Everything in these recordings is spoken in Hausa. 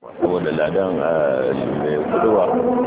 saboda ladan mai kuduwa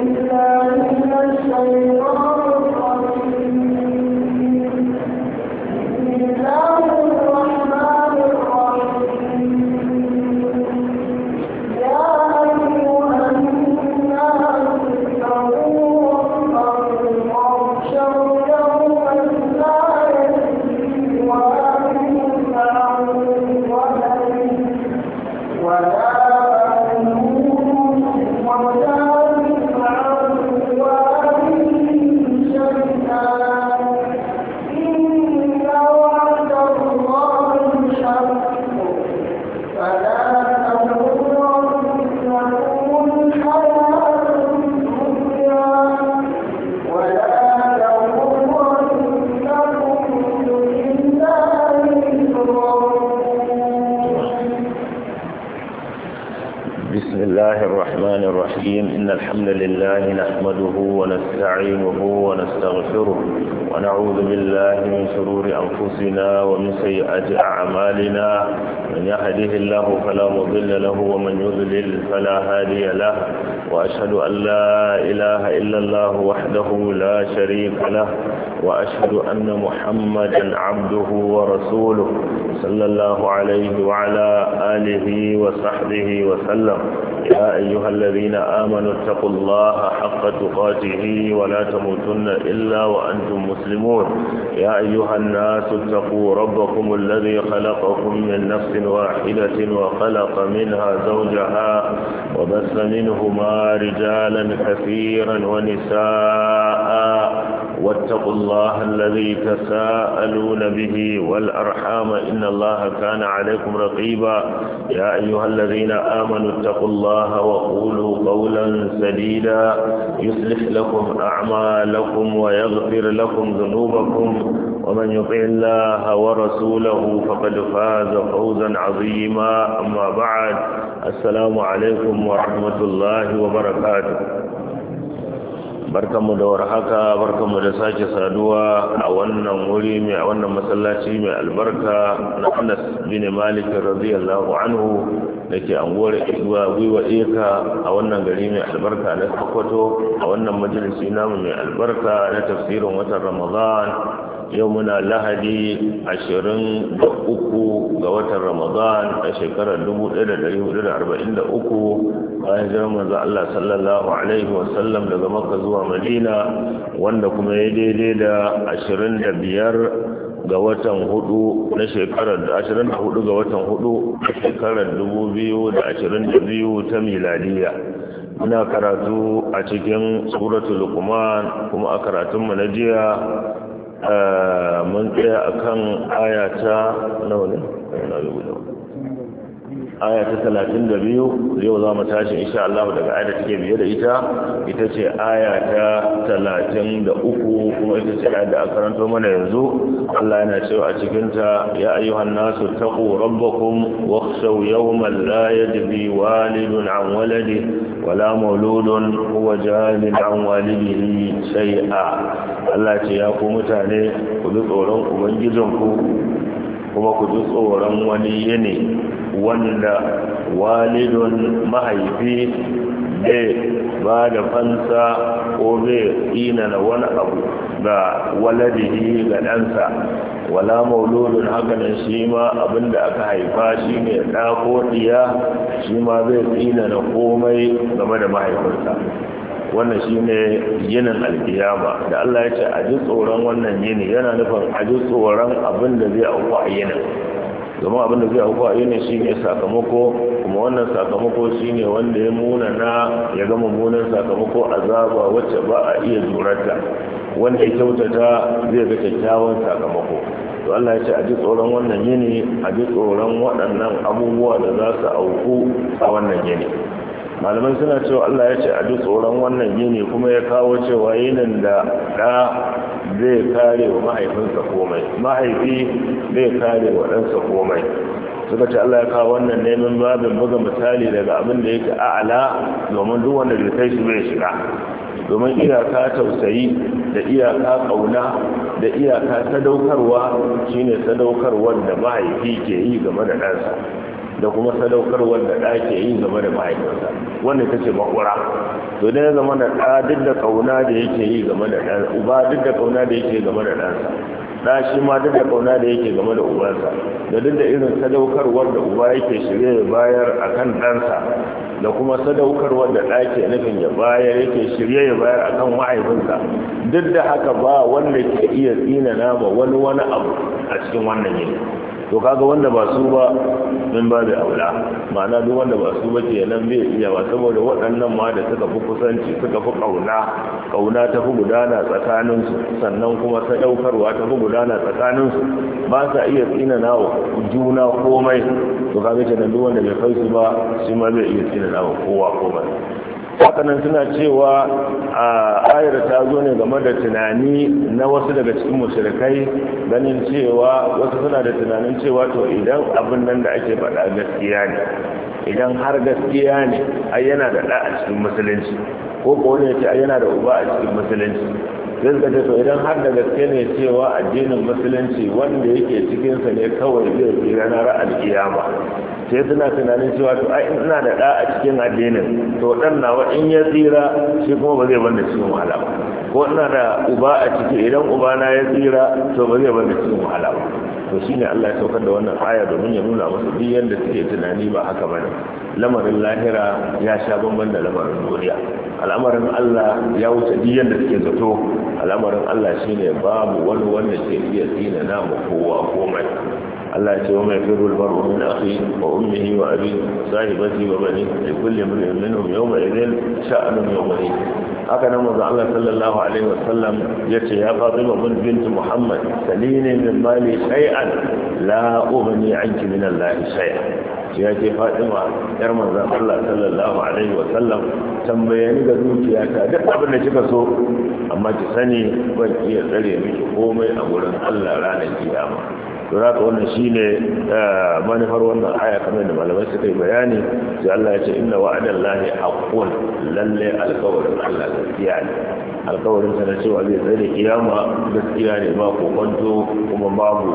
إن الحمد لله نحمده ونستعينه ونستغفره ونعوذ بالله من شرور أنفسنا ومن سيئات أعمالنا من يهده الله فلا مضل له ومن يضلل فلا هادي له وأشهد أن لا إله إلا الله وحده لا شريك له وأشهد أن محمدا عبده ورسوله صلى الله عليه وعلى آله وصحبه وسلم يا أيها الذين آمنوا اتقوا الله حق تقاته ولا تموتن إلا وأنتم مسلمون يا أيها الناس اتقوا ربكم الذي خلقكم من نفس واحدة وخلق منها زوجها وبث منهما رجالا كثيرا ونساء واتقوا الله الذي تساءلون به والأرحام إن الله كان عليكم رقيبا يا أيها الذين آمنوا اتقوا الله وقولوا قولا سديدا يصلح لكم أعمالكم ويغفر لكم ذنوبكم ومن يطع الله ورسوله فقد فاز فوزا عظيما أما بعد السلام عليكم ورحمة الله وبركاته barkanmu da warhaka barkanmu da sake saduwa a wannan wuri mai a wannan masallaci mai albarka na Anas bin Malik radiyallahu anhu dake anguwar Gwiwa Eka a wannan gari mai albarka na Sokoto a wannan majalisi namu mai albarka na tafsirin watan Ramadan yau muna Lahadi 23 ga watan Ramadan a shekarar 1443 bayan jiran manzo Allah sallallahu alaihi wasallam daga Makka zuwa Madina wanda kuma ya daidai da 25 ga watan 4 na shekarar 24 ga watan 4 shekarar 2022 ta miladiya. Muna karatu a cikin suratul Luqman kuma a karatunmu na jiya mun tsaya akan ayata nawa ne aya ta 32 yau za mu tashi insha Allah daga aya da take biye da ita ce aya ta 33 kuma ita ce aya da aka karanto mana yanzu. Allah yana cewa a cikin ta ya ayyuhan nasu taqu rabbakum wakhshaw yawman la yajzi walidun an waladihi wala mauludun huwa jazin an walidihi shay'a. Allah ce ya ku mutane ku bi tsoron ubangijinku kuma ku ji tsoron wani yini wanda walidun mahaifi bai ba da fansa ko bai tsina na wani abu ga waladihi ga ɗansa wala mauludun hakanan shi ma abinda aka haifa shi ne ɗa ko ɗiya shi ma bai tsina na komai game da mahaifinsa. Wannan shi ne yinin alkiyama da Allah ya ce a ji tsoron wannan yini yana nufin a ji tsoron abin da zai auku a yinin, domin abin da zai auku a yinin shi ne sakamako, kuma wannan sakamako shi ne wanda ya munana ya gama munan sakamako azaba wacce ba a iya jurarta, wanda ya kyautata zai ga kyakkyawan sakamako. To Allah ya ce a ji tsoron wannan yini, a ji tsoron waɗannan abubuwa da za su auku a wannan yini. Malamai suna cewa Allah ya ce a duk tsoron wannan yini kuma ya kawo cewa yinin da ɗa zai kare wa mahaifinsa komai, mahaifi zai kare wa ɗansa komai. Suka ce Allah ya kawo wannan neman babin buga misali daga abin da yake a'ala domin duk wanda bai kai shi bai shiga, domin iyaka tausayi da iyaka ƙauna da iyaka sadaukarwa shine sadaukarwar da mahaifi ke yi game da ɗansa. da kuma sadaukarwar da ɗa ke yi game da mahaifinsa wanda ta ce makura. To dai ya zama da ɗa duk da kauna da yake yi game da ɗansa, uba duk da kauna da yake game da ɗansa, ɗa shi ma duk da kauna da yake game da ubansa, da duk da irin sadaukarwar da uba yake shirye ya bayar akan ɗansa, da kuma sadaukarwar da ɗa ke nufin ya bayar yake shirye ya bayar akan mahaifinsa, duk da haka ba wanda ke iya tsinana ma wani abu a cikin wannan yini. To kaga wanda ba su ba min ba da aula, ma'ana duk wanda ba su ba ke nan bai iya ba, saboda waɗannan ma da suka fi kusanci suka fi kauna ta fi gudana tsakaninsu, sannan kuma sadaukarwa ta fi gudana tsakaninsu, ba sa iya tsinana wa juna komai. To kaga kenan duk wanda bai kai su ba shi ma bai iya tsinana wa kowa komai. Hakanan suna cewa a ayar ta zo ne game da tunani na wasu daga cikin mushrikai, ganin cewa wasu suna da tunanin cewa to idan abin nan da ake faɗa gaskiya ne, idan har gaskiya ne ai yana da ɗa a cikin musulunci, ko ko ne ce ai yana da uba a cikin musulunci. Sai suka ce to idan har da gaske ne cewa addinin musulunci wanda yake cikinsa ne kawai zai fi ranar alkiyama, sai suna tunanin cewa to ai ina da ɗa a cikin addinin, to ɗan nawa in ya tsira shi kuma ba zai banda cikin wahala ba, ko ina da uba a ciki idan ubana ya tsira to ba zai banda cikin wahala ba. To shine Allah ya saukar da wannan aya domin ya nuna musu duk yanda suke tunani ba haka bane. Lamarin lahira ya sha bamban da lamarin duniya. Al'amarin Allah ya wuce duk yanda suke zato. Al'amarin Allah shine babu wani wanda ke iya tsina na mu kowa komai. Allah ya ce wa mai firul mar'u min akhi wa ummihi wa abi sahibati wa bani li kulli imrin minhum yawma idhin sha'nun yughni. Haka nan manzo Allah sallallahu alaihi wasallam yace ya Fatima bint Muhammad salini min mali shay'an la ughni anki min Allah shay'an. Ya ce Fatima yar manzo Allah sallallahu alaihi wasallam tambaye ni ga zuciyata duk abin da kika so, amma ki sani ban iya tsare miki komai a gurin Allah ranar kiyama. Don haka wannan shine manufar wannan aya kamar da malamai suka yi bayani. Sai Allah ya ce inna wa'adallahi haqqun, lalle alƙawarin Allah gaskiya ne. Alƙawarin sa na cewa zai tsare kiyama gaskiya ne, ba kokonto kuma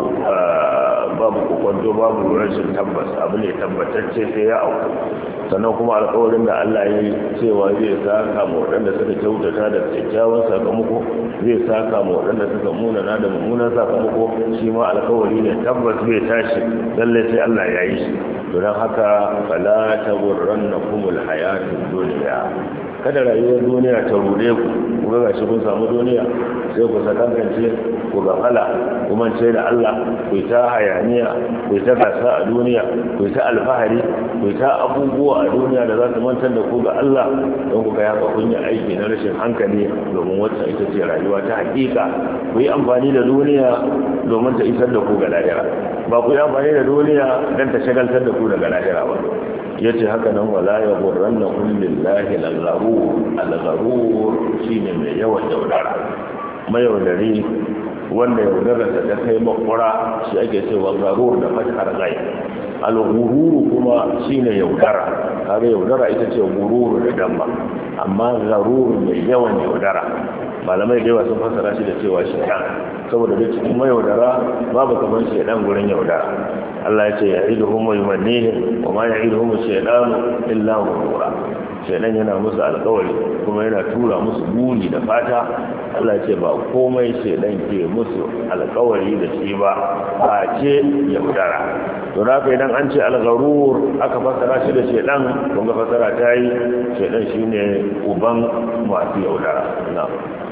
babu kokonto, babu rashin tabbas, abu ne tabbatacce sai ya auku. Sannan kuma alƙawarin da Allah ya yi cewa zai saka ma waɗanda suka kyautata da kyakkyawan sakamako, zai saka ma waɗanda suka munana da mummunan sakamako, shi ma alƙawari ne tabbas bai tashi, lalle sai Allah ya yi shi. Don haka fala taghurrannakumul hayatud dunya, kada rayuwar duniya ta rude ku ga gashi kun samu duniya sai ku sakankance ku gafala kuma ce da Allah, ku ta hayaniya, ku ta gasa a duniya, ku ta alfahari, ku ta abubuwa a duniya da za su mantar da ku ga Allah, don ku ga haka kun yi aiki na rashin hankali, domin wacce ita ce rayuwa ta hakika. Ku yi amfani da duniya domin ta isar da ku ga lahira, ba ku yi amfani da duniya don ta shagaltar da ku daga lahira ba. Yace haka nan wala ya gurranna kullallahi al-gharur shine mai yawan yaudara, mayaudari wanda yaudararsa ta kai makura shi ake cewa garur da fathar gai. Al-ghurur kuma shine yaudara, kaga yaudara ita ce gururu da damma, amma garur mai yawan yaudara malamai da yawa sun fassara shi da cewa shaitan, saboda da cikin mayaudara babu kaman shaitan gurin yaudara. Allah ya ce ya'iduhum wa yumannihim wa ma ya'iduhum shaytanu illa ghurura. Shaitan yana musu alƙawari kuma yana tura musu buri da fata. Allah ya ce ba komai shaitan ke musu alƙawari da shi ba ce yaudara. Don haka idan an ce al-gharur aka fassara shi da shaitan, kun ga fassara ta yi shaitan shine uban masu yaudara. Na'am.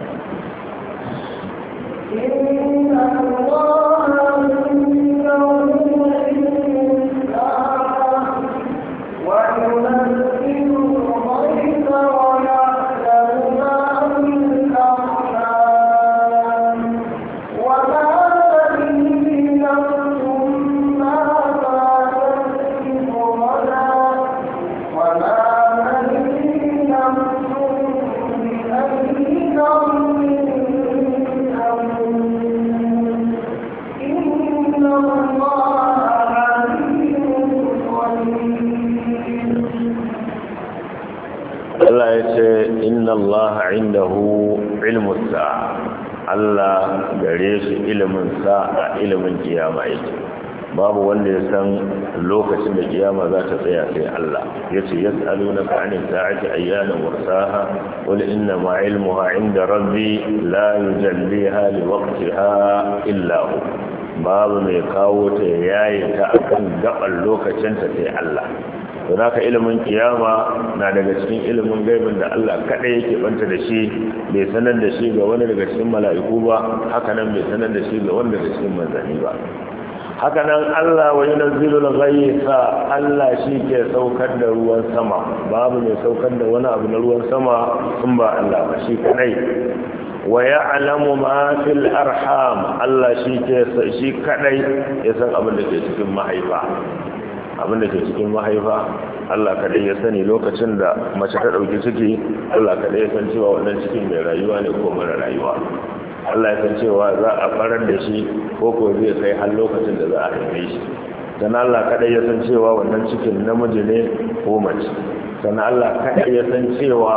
إن الله عنده وينزل الغيث ويعلم ما في الأرحام وما تدري نفس ماذا تكسب غدا وما تدري نفس بأي أرض Allah ya ce inna Allah indahu ilmu sa'a, Allah gare shi ilimin sa'a, ilimin kiyama yake. babu wanda ya san lokacin da kiyama za ta tsaya sai Allah yace yas'alunaka 'anil sa'ati ayyana mursaha qul inna ma 'ilmuha 'inda rabbi la yujalliha liwaqtiha illa hu babu mai kawo ta yayin ta akan gaban lokacin ta sai Allah to naka ilimin kiyama na daga cikin ilimin gaibin da Allah kada yake banta da shi bai sanar da shi ga wani daga cikin mala'iku ba haka nan bai sanar da shi ga wani daga cikin manzanni ba haka nan Allah wa yunazzilul ghaytha Allah shi ke saukar da ruwan sama babu mai saukar da wani abu na ruwan sama in ba Allah ba shi kadai wa ya'lamu ma fil arham Allah shi kadai ya san abin da ke cikin mahaifa abin da ke cikin mahaifa Allah kadai ya sani lokacin da mace ta dauki ciki Allah kadai ya san cewa wannan cikin mai rayuwa ne ko mara rayuwa Allah ya san cewa za a farar da shi ko ko zai kai har lokacin da za a haife shi sannan Allah kadai ya san cewa wannan cikin namiji ne ko mace sannan Allah kadai ya san cewa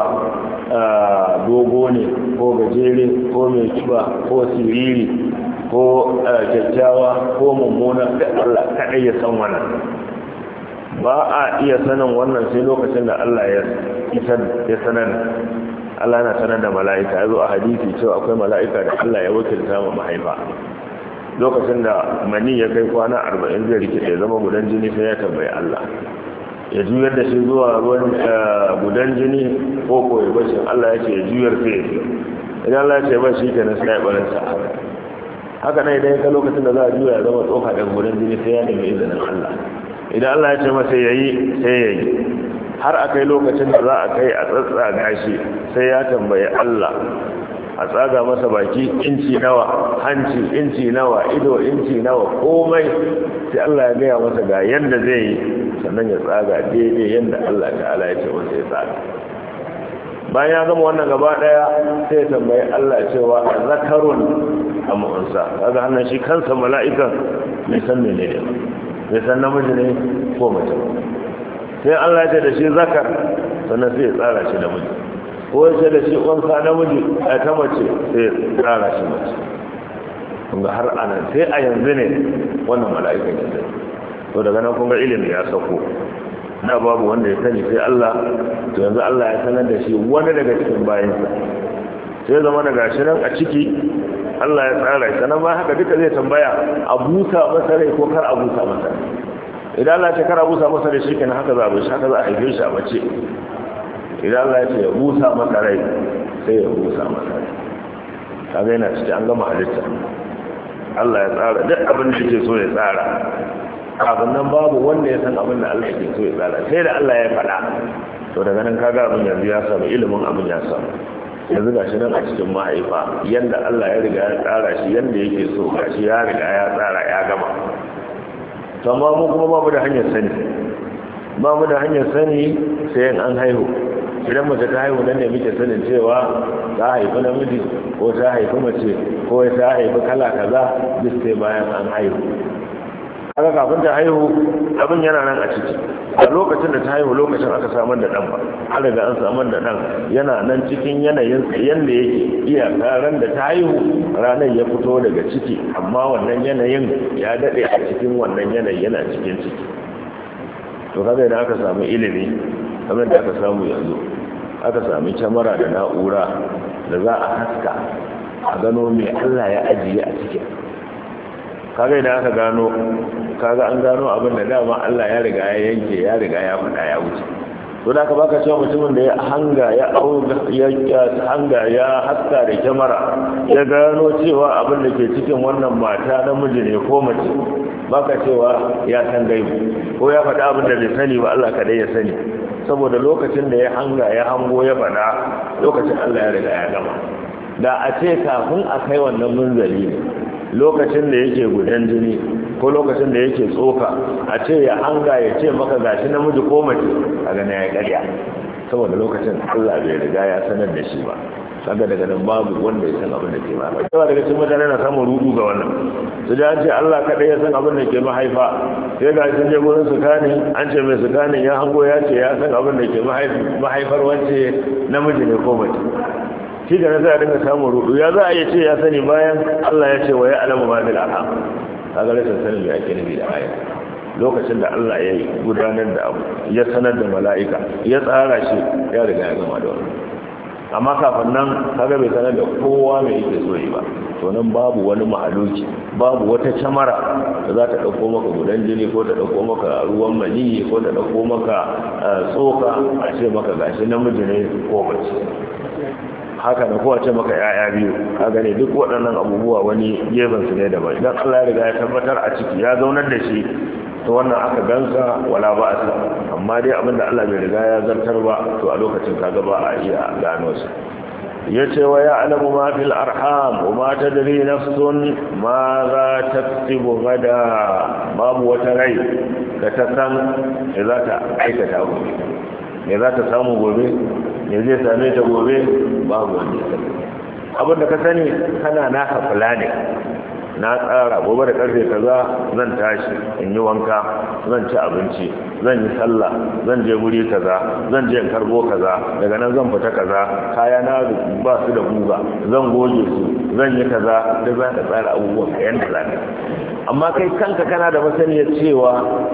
dogo ne ko gajere ko mai kiba ko siriri ko kyakkyawa ko mummuna duk Allah kadai ya san wannan ba a iya sanin wannan sai lokacin da Allah ya sanar Allah na sanar da mala'ika ya zo a hadisi cewa akwai mala'ika da Allah ya wakilta ma mahaifa lokacin da mani ya kai kwana 40 zai rikide ya zama gudan jini sai ya tambayi Allah ya juyar da shi zuwa ruwan gudan jini ko koyi bashin Allah ya ce ya juyar sai ya ce idan Allah ya ce ba shi kenan sai ya barin sa haka nan idan ka lokacin da za a juya ya zama tsoka daga gudan jini sai ya nemi izinin Allah idan Allah ya ce masa yayi sai yayi har akai lokacin da za a kai a tsatsaga shi sai ya tambayi Allah a tsaga masa baki inci nawa hanci inci nawa ido inci nawa komai sai Allah ya gaya masa ga yanda zai yi sannan ya tsaga daidai yanda Allah ta'ala ya ce masa ya tsaga bayan ya gama wannan gaba daya sai ya tambayi Allah cewa zakarun am unsa kaga hannun shi kansa mala'ikan bai san menene bai san namiji ne ko mace sai Allah ya ce da shi zakar sannan sai ya tsara shi namiji ko ya ce da shi unsa namiji a ta mace sai ya tsara shi mace kunga har anan sai a yanzu ne wannan mala'ikan ya sani to daga nan kunga ilimi ya sako na babu wanda ya sani sai Allah to yanzu Allah ya sanar da shi wani daga cikin bayansa sai zama daga shi nan a ciki Allah ya tsara shi sannan ba haka duka zai tambaya a busa masa rai ko kar a busa masa rai idan Allah ya ce kar a busa masa rai shikenan haka za a bai haka za a haife shi a mace idan Allah ya ce ya busa masa rai sai ya busa masa rai kaga yana ciki an gama halitta Allah ya tsara duk abin da yake so ya tsara kafin nan babu wanda ya san abin da Allah ke so ya tsara sai da Allah ya faɗa to daga nan kaga abin yanzu ya samu ilimin abin ya samu yanzu ga shi nan a cikin mahaifa yanda Allah ya riga ya tsara shi yanda yake so ga shi ya riga ya tsara ya gama to amma mu kuma babu da hanyar sani babu da hanyar sani sai an haihu idan mace ta haihu nan ne muke sanin cewa ta haifi namiji ko ta haifi mace ko ta haifi kala kaza duk sai bayan an haihu haka kafin ta haihu abin yana nan a ciki a lokacin da ta haihu lokacin aka samar da dan ba an riga an samar da dan yana nan cikin yanayin yanda yake iyaka ran da ta haihu ranar ya fito daga ciki amma wannan yanayin ya dade a cikin wannan yanayi yana cikin ciki to kaga idan aka samu ilimi kamar da aka samu yanzu aka sami kyamara da na'ura da za a haska a gano mai Allah ya ajiye a cikin kaga idan aka gano kaga an gano abin da dama Allah ya riga ya yanke ya riga ya faɗa ya wuce to da aka baka cewa mutumin da ya hanga ya haska da kyamara ya gano cewa abin da ke cikin wannan mata namiji ne ko mace baka cewa ya san gaibu ko ya faɗa abin da bai sani ba Allah kadai ya sani saboda lokacin da ya hanga ya hango ya faɗa lokacin Allah ya riga ya gama da a ce kafin a kai wannan munzali ne lokacin da yake gudan jini ko lokacin da yake tsoka a ce ya hanga ya ce maka gashi namiji ko mace a gane ya karya saboda lokacin Allah bai riga ya sanar da shi ba kaga daga nan babu wanda ya san abin da ke mahaifa yawa daga cikin mutane na samun rudu ga wannan su ji an ce Allah kaɗai ya san abin da ke mahaifa sai ga sun je gurin sukanin an ce mai sukanin ya hango ya ce ya san abin da ke mahaifar wance namiji ne ko mace shi da na za a dinga samun rudu ya za a yi ce ya sani bayan Allah ya ce wa ya alamu ma bil arham kaga rashin sanin me ake nufi da aya lokacin da Allah ya gudanar da abu ya sanar da mala'ika ya tsara shi ya riga ya gama da wannan amma kafin nan kaga bai sanar da kowa mai yake so yi ba to nan babu wani mahaluki babu wata camara da za ta dauko maka gudan jini ko ta dauko maka ruwan maniyi ko ta dauko maka tsoka a ce maka gashi namiji ne ko mace haka da kowace maka yaya biyu kaga ne duk waɗannan abubuwa wani gefen su ne daban idan Allah ya riga ya tabbatar a ciki ya zaunar da shi to wannan aka gansa wala ba a amma dai abinda Allah bai riga ya zartar ba to a lokacin kaga ba a iya gano shi yace wa ya'lamu ma fil arham wa ma tadri nafsun ma za taktubu gada babu wata rai da ta san me za ta aikata gobe me za ta samu gobe me zai same ta gobe babu wanda ya sani abinda ka sani kana naka fulani na tsara gobe da karfe kaza zan tashi in yi wanka zan ci abinci zan yi sallah zan je guri kaza zan je in karbo kaza daga nan zan fita kaza kaya na ba su da guga zan goge su zan yi kaza da za ka tsara abubuwan ka yanda za ka amma kai kanka kana da masaniyar cewa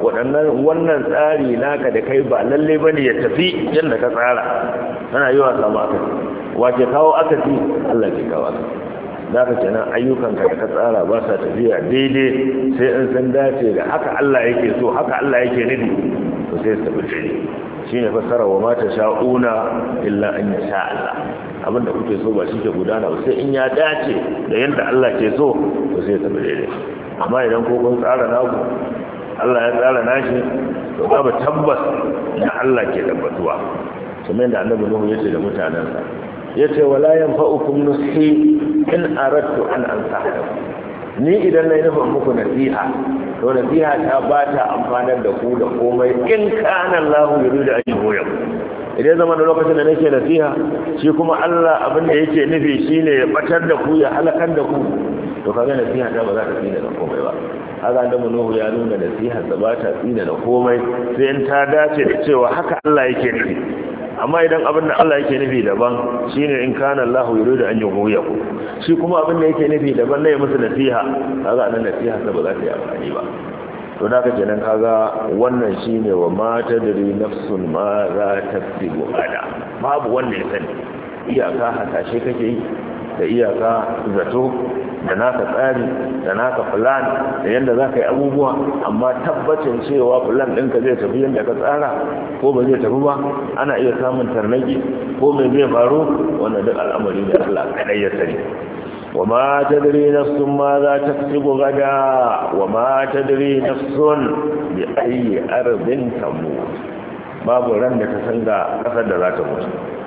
wannan tsari naka da kai ba lalle bane ya tafi yanda ka tsara kana yi wa samu akasi wace kawo akasi Allah ke kawo akasi da ka kenan ayyukanka da ka tsara ba sa tafiya daidai sai in san dace da haka Allah yake so haka Allah yake nufi to sai su tafi daidai shine fasara wa mata sha'una illa an yasha Allah abinda kuke so ba shi ke gudana ba sai in ya dace da yanda Allah ke so to sai tafi daidai amma idan ko kun tsara naku Allah ya tsara nashi to babu tabbas da Allah ke tabbatuwa kamar da Annabi Nuhu yace da mutanansa yace wala yanfa'ukum nushi in aradtu an ansaha ni idan nayi nufin muku nasiha to nasiha ta ba ta amfanar da ku da komai in kana Allahu yuridu an yuhya idan zaman da lokacin da nake nasiha shi kuma Allah abin da yake nufi shine ya batar da ku ya halakar da ku to kaga nasiha ta ba za ta tsina da komai ba haka da Nuhu ya nuna nasiha ta ba ta tsina da komai sai in ta dace da cewa haka Allah yake nufi amma idan abin da Allah yake nufi daban shine in kana Allah yuridu an yughwiyakum shi kuma abin da yake nufi daban ne musu nasiha kaga nan nasiha ta ba za ta yi amfani ba to da kake nan kaga wannan shine wa ma tadri nafsun ma za taktibu ada babu wanda ya sani iyaka hasashe kake yi da iyaka zato da naka tsari da naka plan da yanda za ka yi abubuwa amma tabbacin cewa plan ɗinka zai tafi yadda ka tsara ko ba zai tafi ba ana iya samun tarnaki ko mai zai faru wannan duk al'amari da Allah kadai ya sani wa ma tadri nafsun ma za ta kasibu gada wa ma tadri nafsun bi ayi ardin tamut babu ran da ta san ga kasar da za ta mutu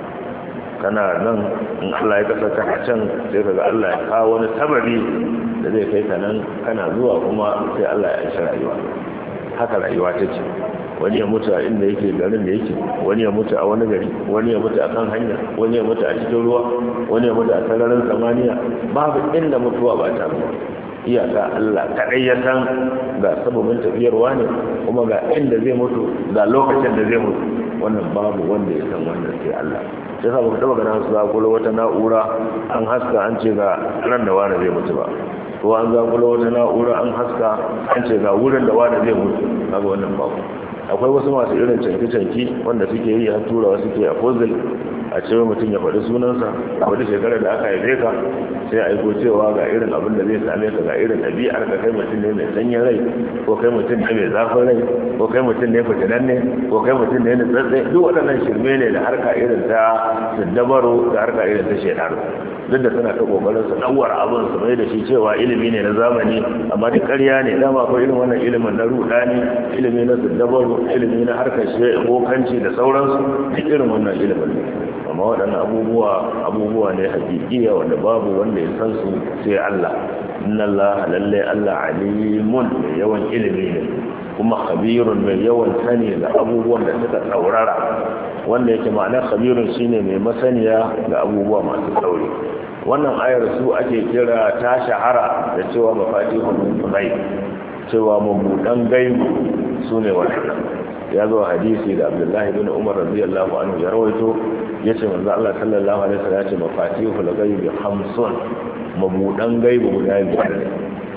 kana nan in Allah ya kasar ka can sai kaga Allah ya kawo wani sababi da zai kai ka nan kana zuwa kuma sai Allah ya aisha rayuwa haka rayuwa take wani ya mutu a inda yake garin da yake wani ya mutu a wani gari wani ya mutu a kan hanya wani ya mutu a cikin ruwa wani ya mutu a sararin samaniya babu inda mutuwa ba ta mutu iyaka Allah kadai ya san ga sababin tafiyarwa ne kuma ga inda zai mutu ga lokacin da zai mutu wannan babu wanda ya san wannan sai Allah sai sa baka taba ganin su zakula wata na'ura an haska an ce ga ran da wani zai mutu ba ko an zakula wata na'ura an haska an ce ga wurin da wani zai mutu kaga wannan babu akwai wasu masu irin canki-canki wanda suke yi a turawa suke a puzzle a cewa mutum ya faɗi sunansa a wata shekarar da aka haife ka sai a aiko cewa ga irin abin da zai same ka ga irin ɗabi'ar ka kai mutum ne mai sanyin rai ko kai mutum ne mai zafin rai ko kai mutum ne fitinanne ko kai mutum ne na tsatsai duk waɗannan shirme ne da harka irin ta dabbaro da harka irin ta shekaru duk da suna ta kokarin su ɗauwar abin su mai da shi cewa ilimi ne na zamani amma duk ƙarya ne dama akwai irin wannan ilimin na ruɗani ilimi na dabbaro ilimi na harkar bokanci da sauransu duk irin wannan ilimin ne amma waɗannan abubuwa ne hakikiya wanda babu wanda ya san su sai Allah inna Allah lalle Allah alimun mai yawan ilimi ne kuma khabirun mai yawan sani da abubuwan da suka tsaurara wanda yake ma'ana khabirun shine mai masaniya ga abubuwa masu tsauri wannan ayar su ake kira ta shahara da cewa mafatihul ghaib cewa mabudan gaibu sune wannan ya zo hadisi da Abdullahi bin Umar radiyallahu anhu ya rawaito yace manzo Allah sallallahu alaihi wasallam ya ce mafatihul ghaibi khamsun mabudan gaibu guda biyar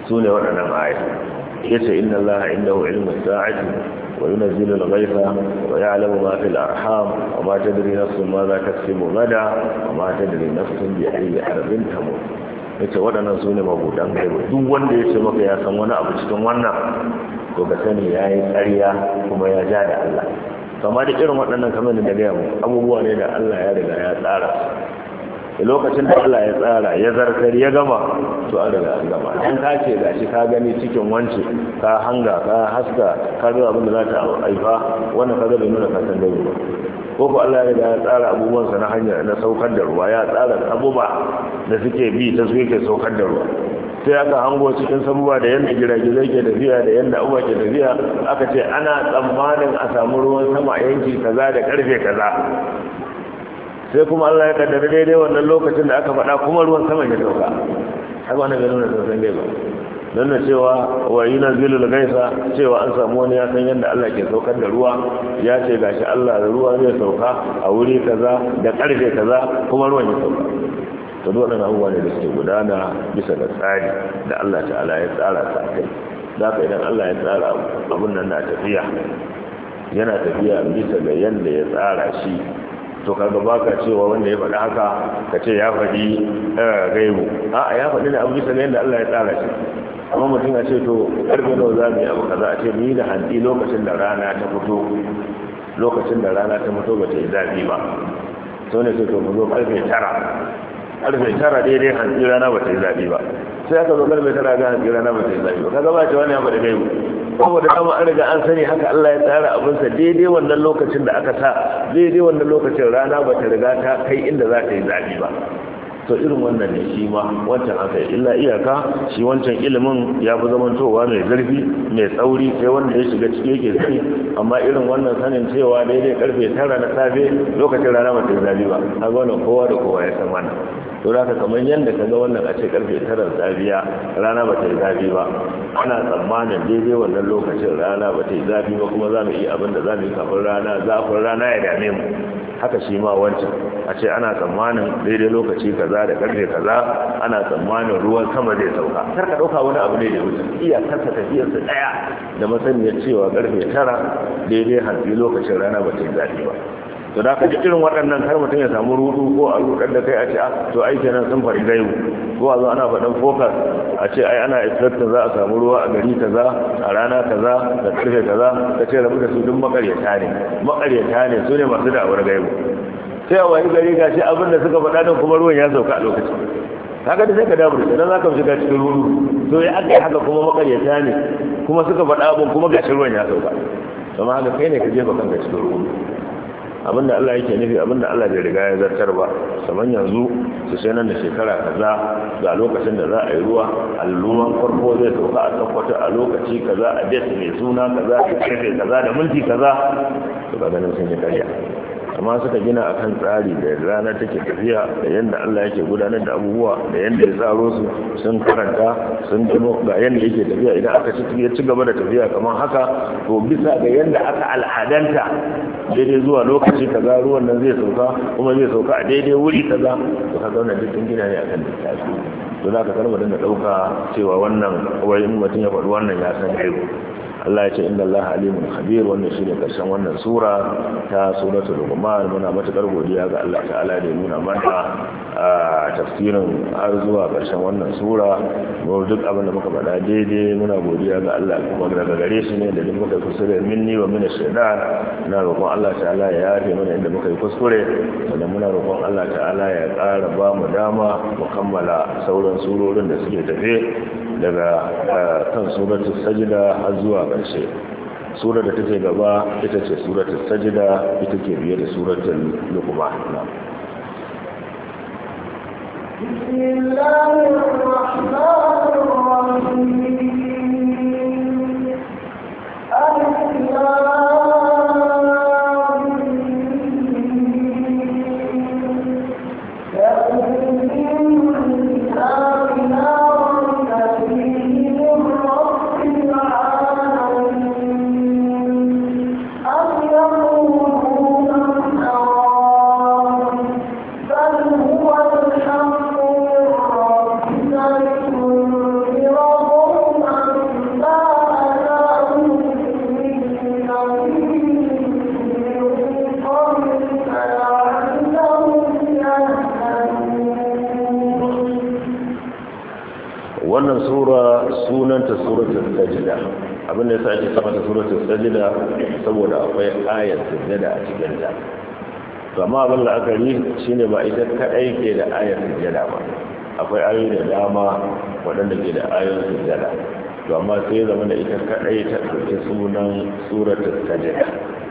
sune waɗannan ayat yace inna allaha indahu ilmu sa'ati wa yunzilu al-ghaytha wa ya'lamu ma fil arham wa ma tadri nafsun ma za taksibu gada wa ma tadri nafsun bi ayyi ardin tamut yace waɗannan sune mabudan gaibu duk wanda yace maka ya san wani abu cikin wannan to ka sani yayi ƙarya kuma ya ja da Allah kamar da irin waɗannan kamar da gaya mu abubuwa ne da Allah ya riga ya tsara lokacin da Allah ya tsara ya zartar ya gama to an riga an gama dan ka ce gashi ka gani cikin wance ka hanga ka haska ka ga abin da za ta haifa wannan kaga bai nuna ka san dai ba ko ko Allah ya riga ya tsara abubuwan sa na hanya na saukar da ruwa ya tsara abubuwa da suke bi ta su yake saukar da ruwa sai aka hango cikin sabuwa da yanda giragizai ke tafiya da yanda uwa ke tafiya aka ce ana tsammanin a samu ruwan sama a yanki kaza da karfe kaza sai kuma Allah ya kaddara daidai wannan lokacin da aka faɗa kuma ruwan sama ya sauka haka wannan bai nuna sassan gaiba don na cewa wa yunzilul ghaitha cewa an samu wani ya san yadda Allah ke saukar da ruwa ya ce gashi Allah da ruwa zai sauka a wuri kaza da karfe kaza kuma ruwan ya sauka to duk waɗannan abubuwa ne da suke gudana bisa ga tsari da Allah ta'ala ya tsara sa kai da ka idan Allah ya tsara abun nan na tafiya yana tafiya bisa ga yadda ya tsara shi to kaga baka cewa wanda ya faɗi haka ka ce ya faɗi gaibu a'a ya faɗi ne abu bisa ga yadda Allah ya tsara shi amma mutum ya ce to karfe nawa za mu yi abu kaza a ce mu yi da hantsi lokacin da rana ta fito ba ta yi zafi ba sau ne ce to mu zo karfe 9 daidai hantsi rana ba ta yi zafi ba sai aka zo karfe 9 ga hantsi rana ba ta yi zafi ba kaga ba ce wani ya faɗi gaibu saboda dama an riga an sani haka Allah ya tsara abinsa daidai wannan lokacin da aka sa daidai wannan lokacin rana ba ta riga ta kai inda za ta yi zafi ba to irin wannan ne shi ma wancan aka yi illa iyaka shi wancan ilimin ya fi zamantowa mai zarfi mai tsauri sai wanda ya shiga ciki yake sani amma irin wannan sanin cewa daidai karfe 9 na safe lokacin rana ba ta yi zafi ba a ga wannan kowa da kowa ya san wannan to da kamar yadda ka ga wannan a ce karfe 9 safiya rana ba ta yi zafi ba ana tsammanin daidai wannan lokacin rana ba ta yi zafi ba kuma za mu iya abin da za mu yi kafin zafin rana ya dame mu haka shi ma wancan a ce ana tsammanin daidai lokaci kaza da karfe kaza ana tsammanin ruwan sama zai sauka kar ka dauka wani abu ne da wuce iya karka tafiyar su daya da masaniyar cewa karfe 9 daidai hantsi lokacin rana ba ta yi zafi ba to da ka ji irin waɗannan kar mutum ya samu rudu ko a rudar da kai a ce to ai kenan sun fari gaibu ko a zo ana faɗan focus a ce ai ana expecting za a samu ruwa a gari kaza a rana kaza da karfe kaza ka ce rabu da su duk makaryata ne su ne masu da'awar gaibu sai a wani gari gashi abin da suka faɗa don kuma ruwan ya sauka a lokacin haka da sai ka damu idan za ka shiga cikin rudu to ya aka yi haka kuma makaryata ne kuma suka faɗa abin kuma gashi ruwan ya sauka amma haka kai ne ka jefa kanka cikin rudu abinda Allah yake nufi abinda Allah bai riga ya zartar ba saman yanzu su sai nan da shekara kaza ga lokacin da za a yi ruwa alluman farko zai sauka a tabbata a lokaci kaza a date mai suna kaza da karfe kaza da mulki kaza to ga ganin sun yi karya amma suka gina akan tsari da rana take tafiya da yanda Allah yake gudanar da abubuwa da yanda ya tsaro su sun karanta sun gino ga yanda yake tafiya idan aka ci gaba da tafiya kamar haka to bisa ga yanda aka al'adanta daidai zuwa lokaci kaza ruwan nan zai sauka kuma zai sauka a daidai wuri kaza to kaga wannan duk gina ne akan lissafi to za ka karba dinga dauka cewa wannan wai in mutum ya faɗi wannan ya san gaibu Allah ya ce inna Allah alimun khabir wannan shine karshen wannan sura ta suratul luqman muna matakar godiya ga Allah ta'ala da ya nuna mana a tafsirin har zuwa karshen wannan sura mu duk abin da muka faɗa daidai muna godiya ga Allah kuma daga gare shi ne da duk muka kuskure minni wa min ash-shaytan ina roƙon Allah ta'ala ya yafe mana inda muka yi kuskure sannan muna roƙon Allah ta'ala ya ƙara ba mu dama mu kammala sauran surorin da suke tafe daga kan suratul sajda har zuwa ƙarshe sura da take gaba ita ce suratul sajda ita ke biye da suratul luqman bismillahir rahmanir rahim هو الحق من ربك لتنذر wannan sura sunanta suratul sajda. Abin da yasa ake cewa suratul sajda saboda akwai ayat sujada a cikin ta. To amma abin da aka yi shine ba ita kadai ke da ayat sujada ba. Akwai ayoyi da dama waɗanda ke da ayoyin sujada. To amma sai zama da ita kadai ta ɗauki sunan suratul sajda.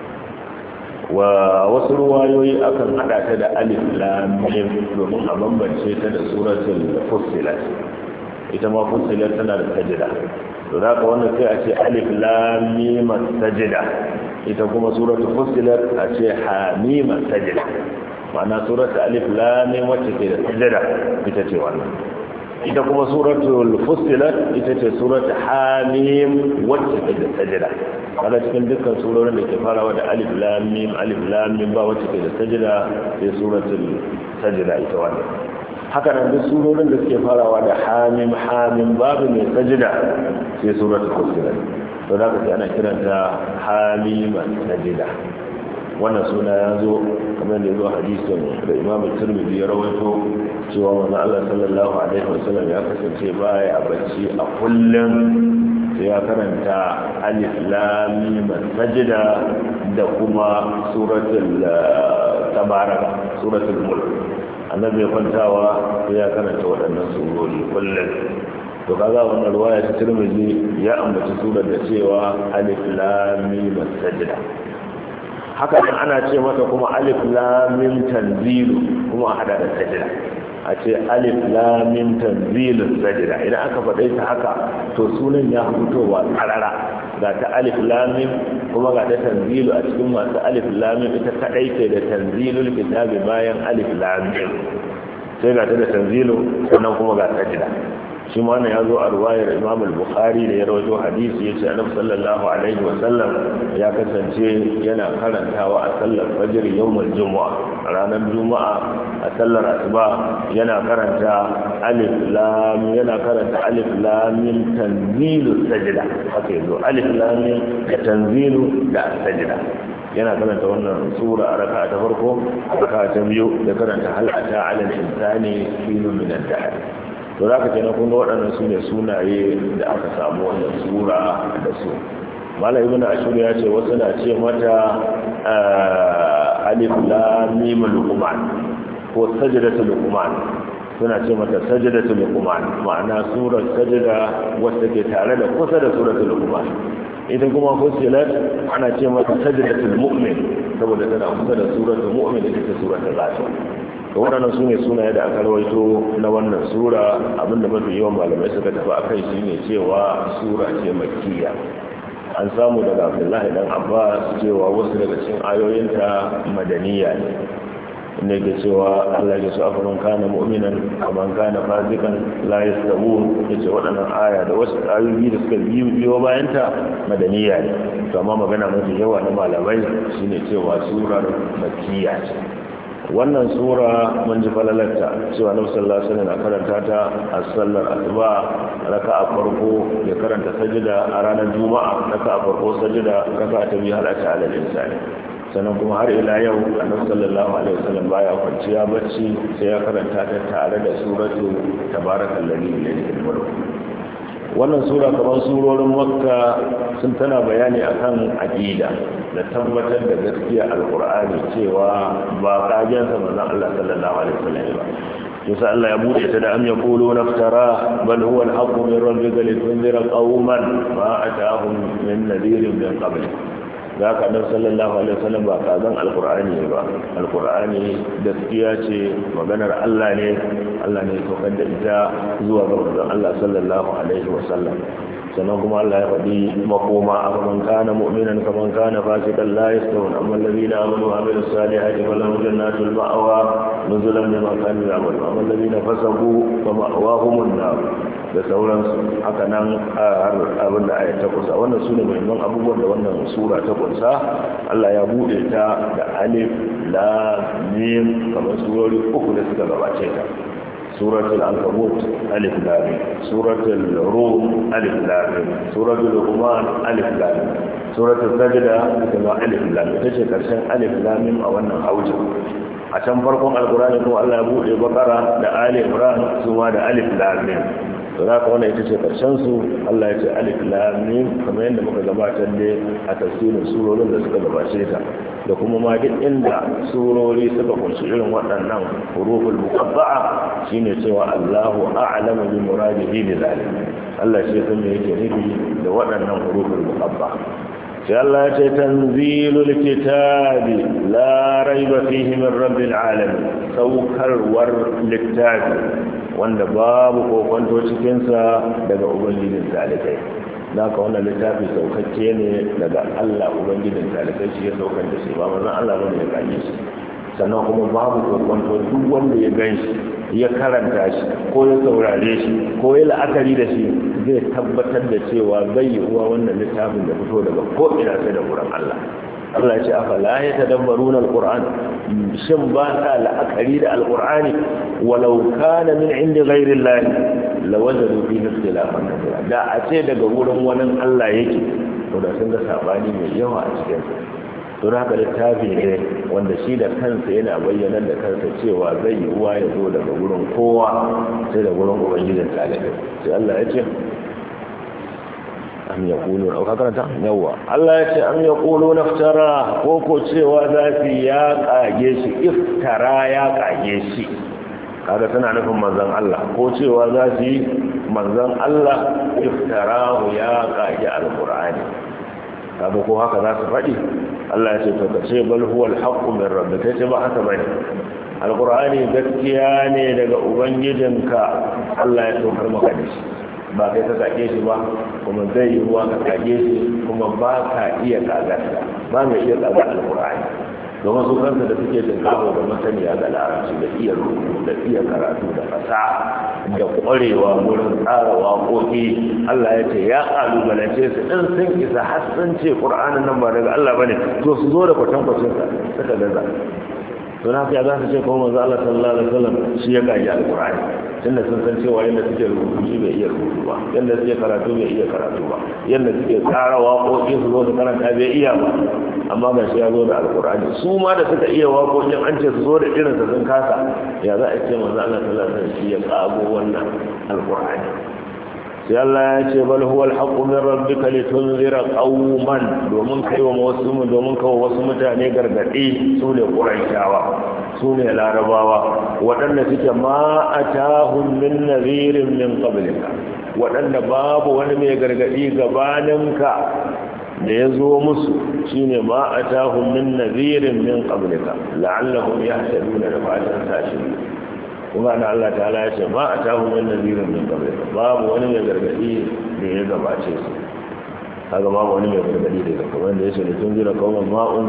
Wa wasu ruwayoyi akan hada ta da alif lam mim domin a bambance ta da suratul fussilat. Ita ma fussilat tana da sajda. To da ka wannan sai a ce alif lam mim sajda. Ita kuma suratul fussilat a ce ha mim sajda. Ma'ana suratul alif lam mim wacce ke da sajda ita ce wannan. Ita kuma suratul fussilat ita ce suratul hamim wacce ke da sajda. Kaga cikin dukkan surorin da ke farawa da alif lam mim ba wacce ke da sajda sai suratul sajda ita wannan. Haka nan duk surorin da suke farawa da hamim babu mai sajda sai suratul fussilat. To da ka ana kiranta hamiman sajda. Wannan suna ya zo kamar da ya zo hadisin da Imam Tirmidhi ya rawaito cewa manzon Allah sallallahu alaihi wasallam ya kasance baya bacci a kullum sai ya karanta alif lam mim sajda da kuma suratul tabaraka suratul mulk. Annabi ya kwantawa sai ya karanta waɗannan surori kullum. To kaga wannan riwaya ta Tirmidhi ya ambaci surar da cewa alif lam mim sajda. Haka nan ana ce mata kuma alif lam mim tanzilu kuma a hada da sajda. A ce alif lam mim tanzilus sajda. Idan aka faɗe ta haka to sunan ya fitowa karara. Ga ta alif lam mim kuma ga ta tanzilu a cikin masu alif lam mim ita kadai ce da tanzilul kitabi bayan alif lam mim. Sai ga ta da tanzilu sannan kuma ga sajda. Shi ma wannan ya zo a ruwayar Imam al-Bukhari da ya rawaito hadisi yace Annabi sallallahu alaihi wa sallam ya kasance yana karantawa a sallar fajr yawmul jumu'a ranar juma'a a sallar asuba yana karanta alif lam mim tanzilus sajda. Haka yazo alif lam mim da tanzilu da sajda. Yana karanta wannan sura a raka'a ta farko, raka'a ta biyu da karanta hal ata 'ala al-insani hinun min ad-dahr. To za ka kenan kun ga waɗannan su ne sunaye da aka samu wannan sura da su. Malam Ibn Ashur ya ce wasu na ce mata alif lam mim luqman ko sajdatul luqman. Suna ce mata sajdatul luqman ma'ana surar sajda wacce ke tare da kusa da suratul luqman. Ita kuma fusilat ana ce mata sajdatul mu'min saboda tana kusa da suratul mu'min ita ce suratul ghafir. Da waɗannan su ne sunaye da aka rawaito na wannan sura. Abinda mafi yawan malamai suka tafi a kai shi ne cewa sura ce makkiya. An samu daga Abdullahi dan Abbas cewa wasu daga cikin ayoyinta madaniya ne, inda ke cewa Allah ya so afaman kana mu'minan kaman kana fasikan la yastawun. Yace waɗannan aya da wasu ayoyi da suka biyo bayanta madaniya ne. To amma magana mafi yawa na malamai shine cewa surar makkiya ce. Wannan sura mun ji falalarta cewa Nabi sallallahu alaihi wasallam karanta ta a sallar asuba raka'a farko ya karanta sajda a ranar juma'a raka'a farko sajda raka'a ta biyu halata alal insani. Sannan kuma har ila yau Annabi sallallahu alaihi wasallam baya kwanciya bacci sai ya karanta ta tare da suratu tabarakallazi bi yadihi mulk. Wannan sura kamar surorin Makka sun tana bayani akan aqida da tabbatar da gaskiya alqur'ani cewa ba kajansa manzon Allah sallallahu alaihi wasallam ba. Yasa Allah ya bude ta da am yaqulu naftara bal huwa al-haqqu min rabbika litunzira qauman ma atahum min nadhirin min qabl. Za ka dan sallallahu alaihi wasallam ba kazan alqur'ani ba. Alqur'ani gaskiya ce, maganar Allah ne ya saukar da ita zuwa ga manzon Allah sallallahu alaihi wasallam. Sannan kuma Allah ya faɗi makoma a kaman kana mu'minan kaman kana fasikan la yastawun amma alladhina amanu wa amilus salihati falahum jannatul ma'wa nuzulan bima kanu ya'malun amma alladhina fasaqu fa ma'wahumun nar da sauransu. Haka nan har abin da ayat ta kusa. Wannan sune muhimman abubuwan da wannan sura ta kunsa. Allah ya bude ta da alif lam mim kamar surori uku da suka gabace ta. Suratul Ankabut alif lam mim, suratul Rum alif lam mim, suratul Luqman alif lam mim, suratul Sajda kuma alif lam mim. Tace karshen alif lam mim a wannan auji. A can farkon alqur'ani kuma Allah ya bude Baqara da Ali Imran kuma da alif lam mim. to za ka wannan ita ce karshen su Allah ya ce alif lam mim kamar yadda muka gabatar da a tafsirin surorin da suka gabace ta da kuma ma duk inda surori suka kunshi irin waɗannan huruful muqatta'a shine cewa Allahu a'lamu bi muradihi bi zalik Allah shi san me yake nufi da waɗannan huruful muqatta'a sai Allah ya ce tanzilul kitabi la raiba fihi min rabbil alamin saukarwar littafi wanda babu kokonto cikin sa daga ubangijin talikai da ka wannan littafi saukakke ne daga Allah ubangijin talikai shi ya saukar da shi ba manzon Allah bane ya kaje shi sannan kuma babu kokonto duk wanda ya ganshi ya karanta shi ko ya saurare shi ko ya la'akari da shi zai tabbatar da cewa bai yi uwa wannan littafin da fito daga ko ina sai da Qur'an Allah Allah ya ce afala yatadabbaruna alquran shin ba ta la'akari da alqur'ani walau kana min indi ghairi Allah lawajadu fihi ikhtilafan kathira da a ce daga wurin wani Allah yake to da sun ga sabani mai yawa a cikin sa to haka littafi ne wanda shi da kansa yana bayyana da kansa cewa zai yi uwa ya zo daga wurin kowa sai da wurin ubangijin talibai sai Allah ya ce am yaqulun au karanta yawa Allah ya ce am yaqulun iftara ko ko cewa zafi ya kage shi iftara ya kage shi kaga tana nufin manzon Allah ko cewa zafi manzon Allah iftarahu ya kage alqur'ani kaga ko haka za su faɗi Allah ya ce to kace bal huwa alhaqqu min rabbika ce ba haka bane alqur'ani gaskiya ne daga ubangijinka Allah ya tokar maka da shi ba kai ka kage shi ba kuma zai yi ruwa ka kage shi kuma ba ka iya kagarsa ba mai iya kagar alqur'ani domin su kansa da suke tinkawo da masaniya ga larabci da iya rubutu da iya karatu da fasaha da ƙwarewa wurin tsara waƙoƙi Allah ya ce ya ƙalubalance su ɗin sun isa har sun ce ƙur'anin nan ba daga Allah ba ne to su zo da kwatankwacinsa suka gaza to na fiya za su ce kuma manzo Allah sallallahu alaihi wasallam shi ya gaji alƙur'ani tunda sun san cewa yadda suke rubutu shi bai iya rubutu ba yadda suke karatu bai iya karatu ba yadda suke tsara waƙoƙi su zo su karanta bai iya ba amma ga shi ya zo da alƙur'ani su ma da suka iya waƙoƙin an ce su zo da irinsa sun kasa ya za a ce manzo Allah sallallahu alaihi wasallam shi ya ƙago wannan alƙur'ani sai Allah ya ce bal huwa alhaqqu min rabbika litunzira qauman domin kawo wasu mutane gargadi su ne quraishawa su ne larabawa waɗanda suke ma atahum min nadhirin min qablika waɗanda babu wani mai gargadi gabaninka da ya zo musu shine ma atahum min nadhirin min qablika la'allahum yahtaduna da fatan sashi kuma na Allah ta'ala ya ce ma atahum min nadhirin min qablika babu wani mai gargadi da ya gabace su kaga babu wani mai gargadi da ya kamar da yace tun jira kawai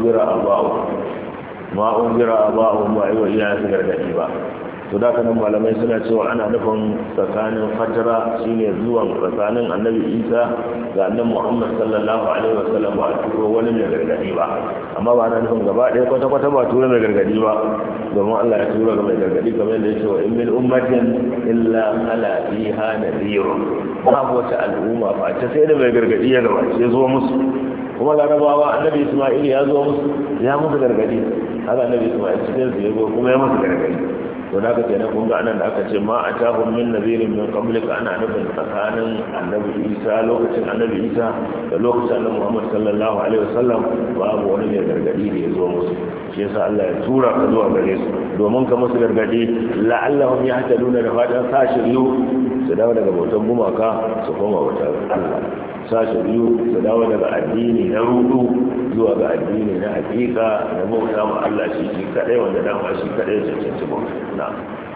ma unzira aba'u ba aiwa iya su gargadi ba to da kanan malamai suna cewa ana nufin tsakanin fatara shine zuwan tsakanin annabi Isa ga annabi Muhammad sallallahu alaihi wasallam ba turo wani mai gargadi ba amma ba ana nufin gaba ɗaya kwata-kwata ba turo mai gargadi ba domin Allah ya tura ga mai gargadi kamar yadda yake wa in min ummatin illa ala fiha nadhirun babu wata al'umma ba ta sai da mai gargadi ya gabace ya zo musu kuma larabawa annabi Isma'il ya zo musu ya musu gargadi haka annabi Isma'il cikin su ya zo kuma ya musu gargadi to da kace na kun ga anan da aka ce ma atahum min nadhirin min qablika ana nufin tsakanin annabi Isa lokacin annabi Isa da lokacin annabi Muhammad sallallahu alaihi wasallam babu wani mai gargadi da ya zo musu shi yasa Allah ya tura ka zuwa gare su domin ka musu gargadi la'allahum yahtaduna da fatan sa shiryu su dawo daga bautan gumaka su koma bautar Allah sa shiryu su dawo daga addini na rudu zuwa ga addini na hakika na bauta ma Allah shi kadai wanda dama shi kadai ya cancanci bauta na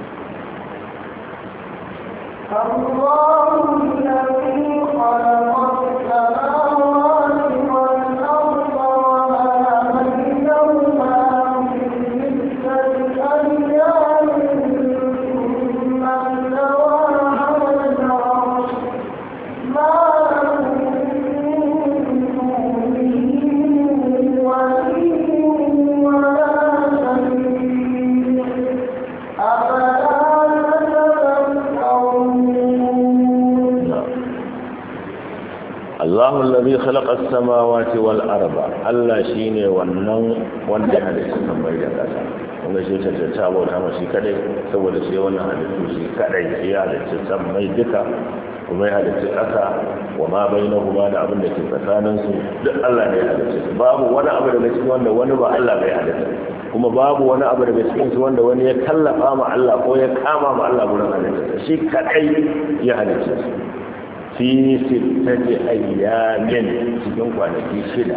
الله الذي خلق السماوات والأرض وما بينهما في ستة أيام ثم استوى على العرش ما الله الذي خلق السماوات والأرض الله شيني wannan wanda ya halitta sammai da ƙasa wanda shi cancanta bauta ma shi kadai saboda shi wannan halittu shi kadai ya halitta san mai duka kuma ya halitta ƙasa wa ma bainahuma da abin da ke tsakanin su duk Allah ne ya halitta su babu wani abu daga cikin wanda wani ba Allah bai halitta kuma babu wani abu daga cikin su wanda wani ya tallafa ma Allah ko ya kama ma Allah gurin halitta shi kadai ya halitta su fi sittati ayyamin cikin kwanaki 6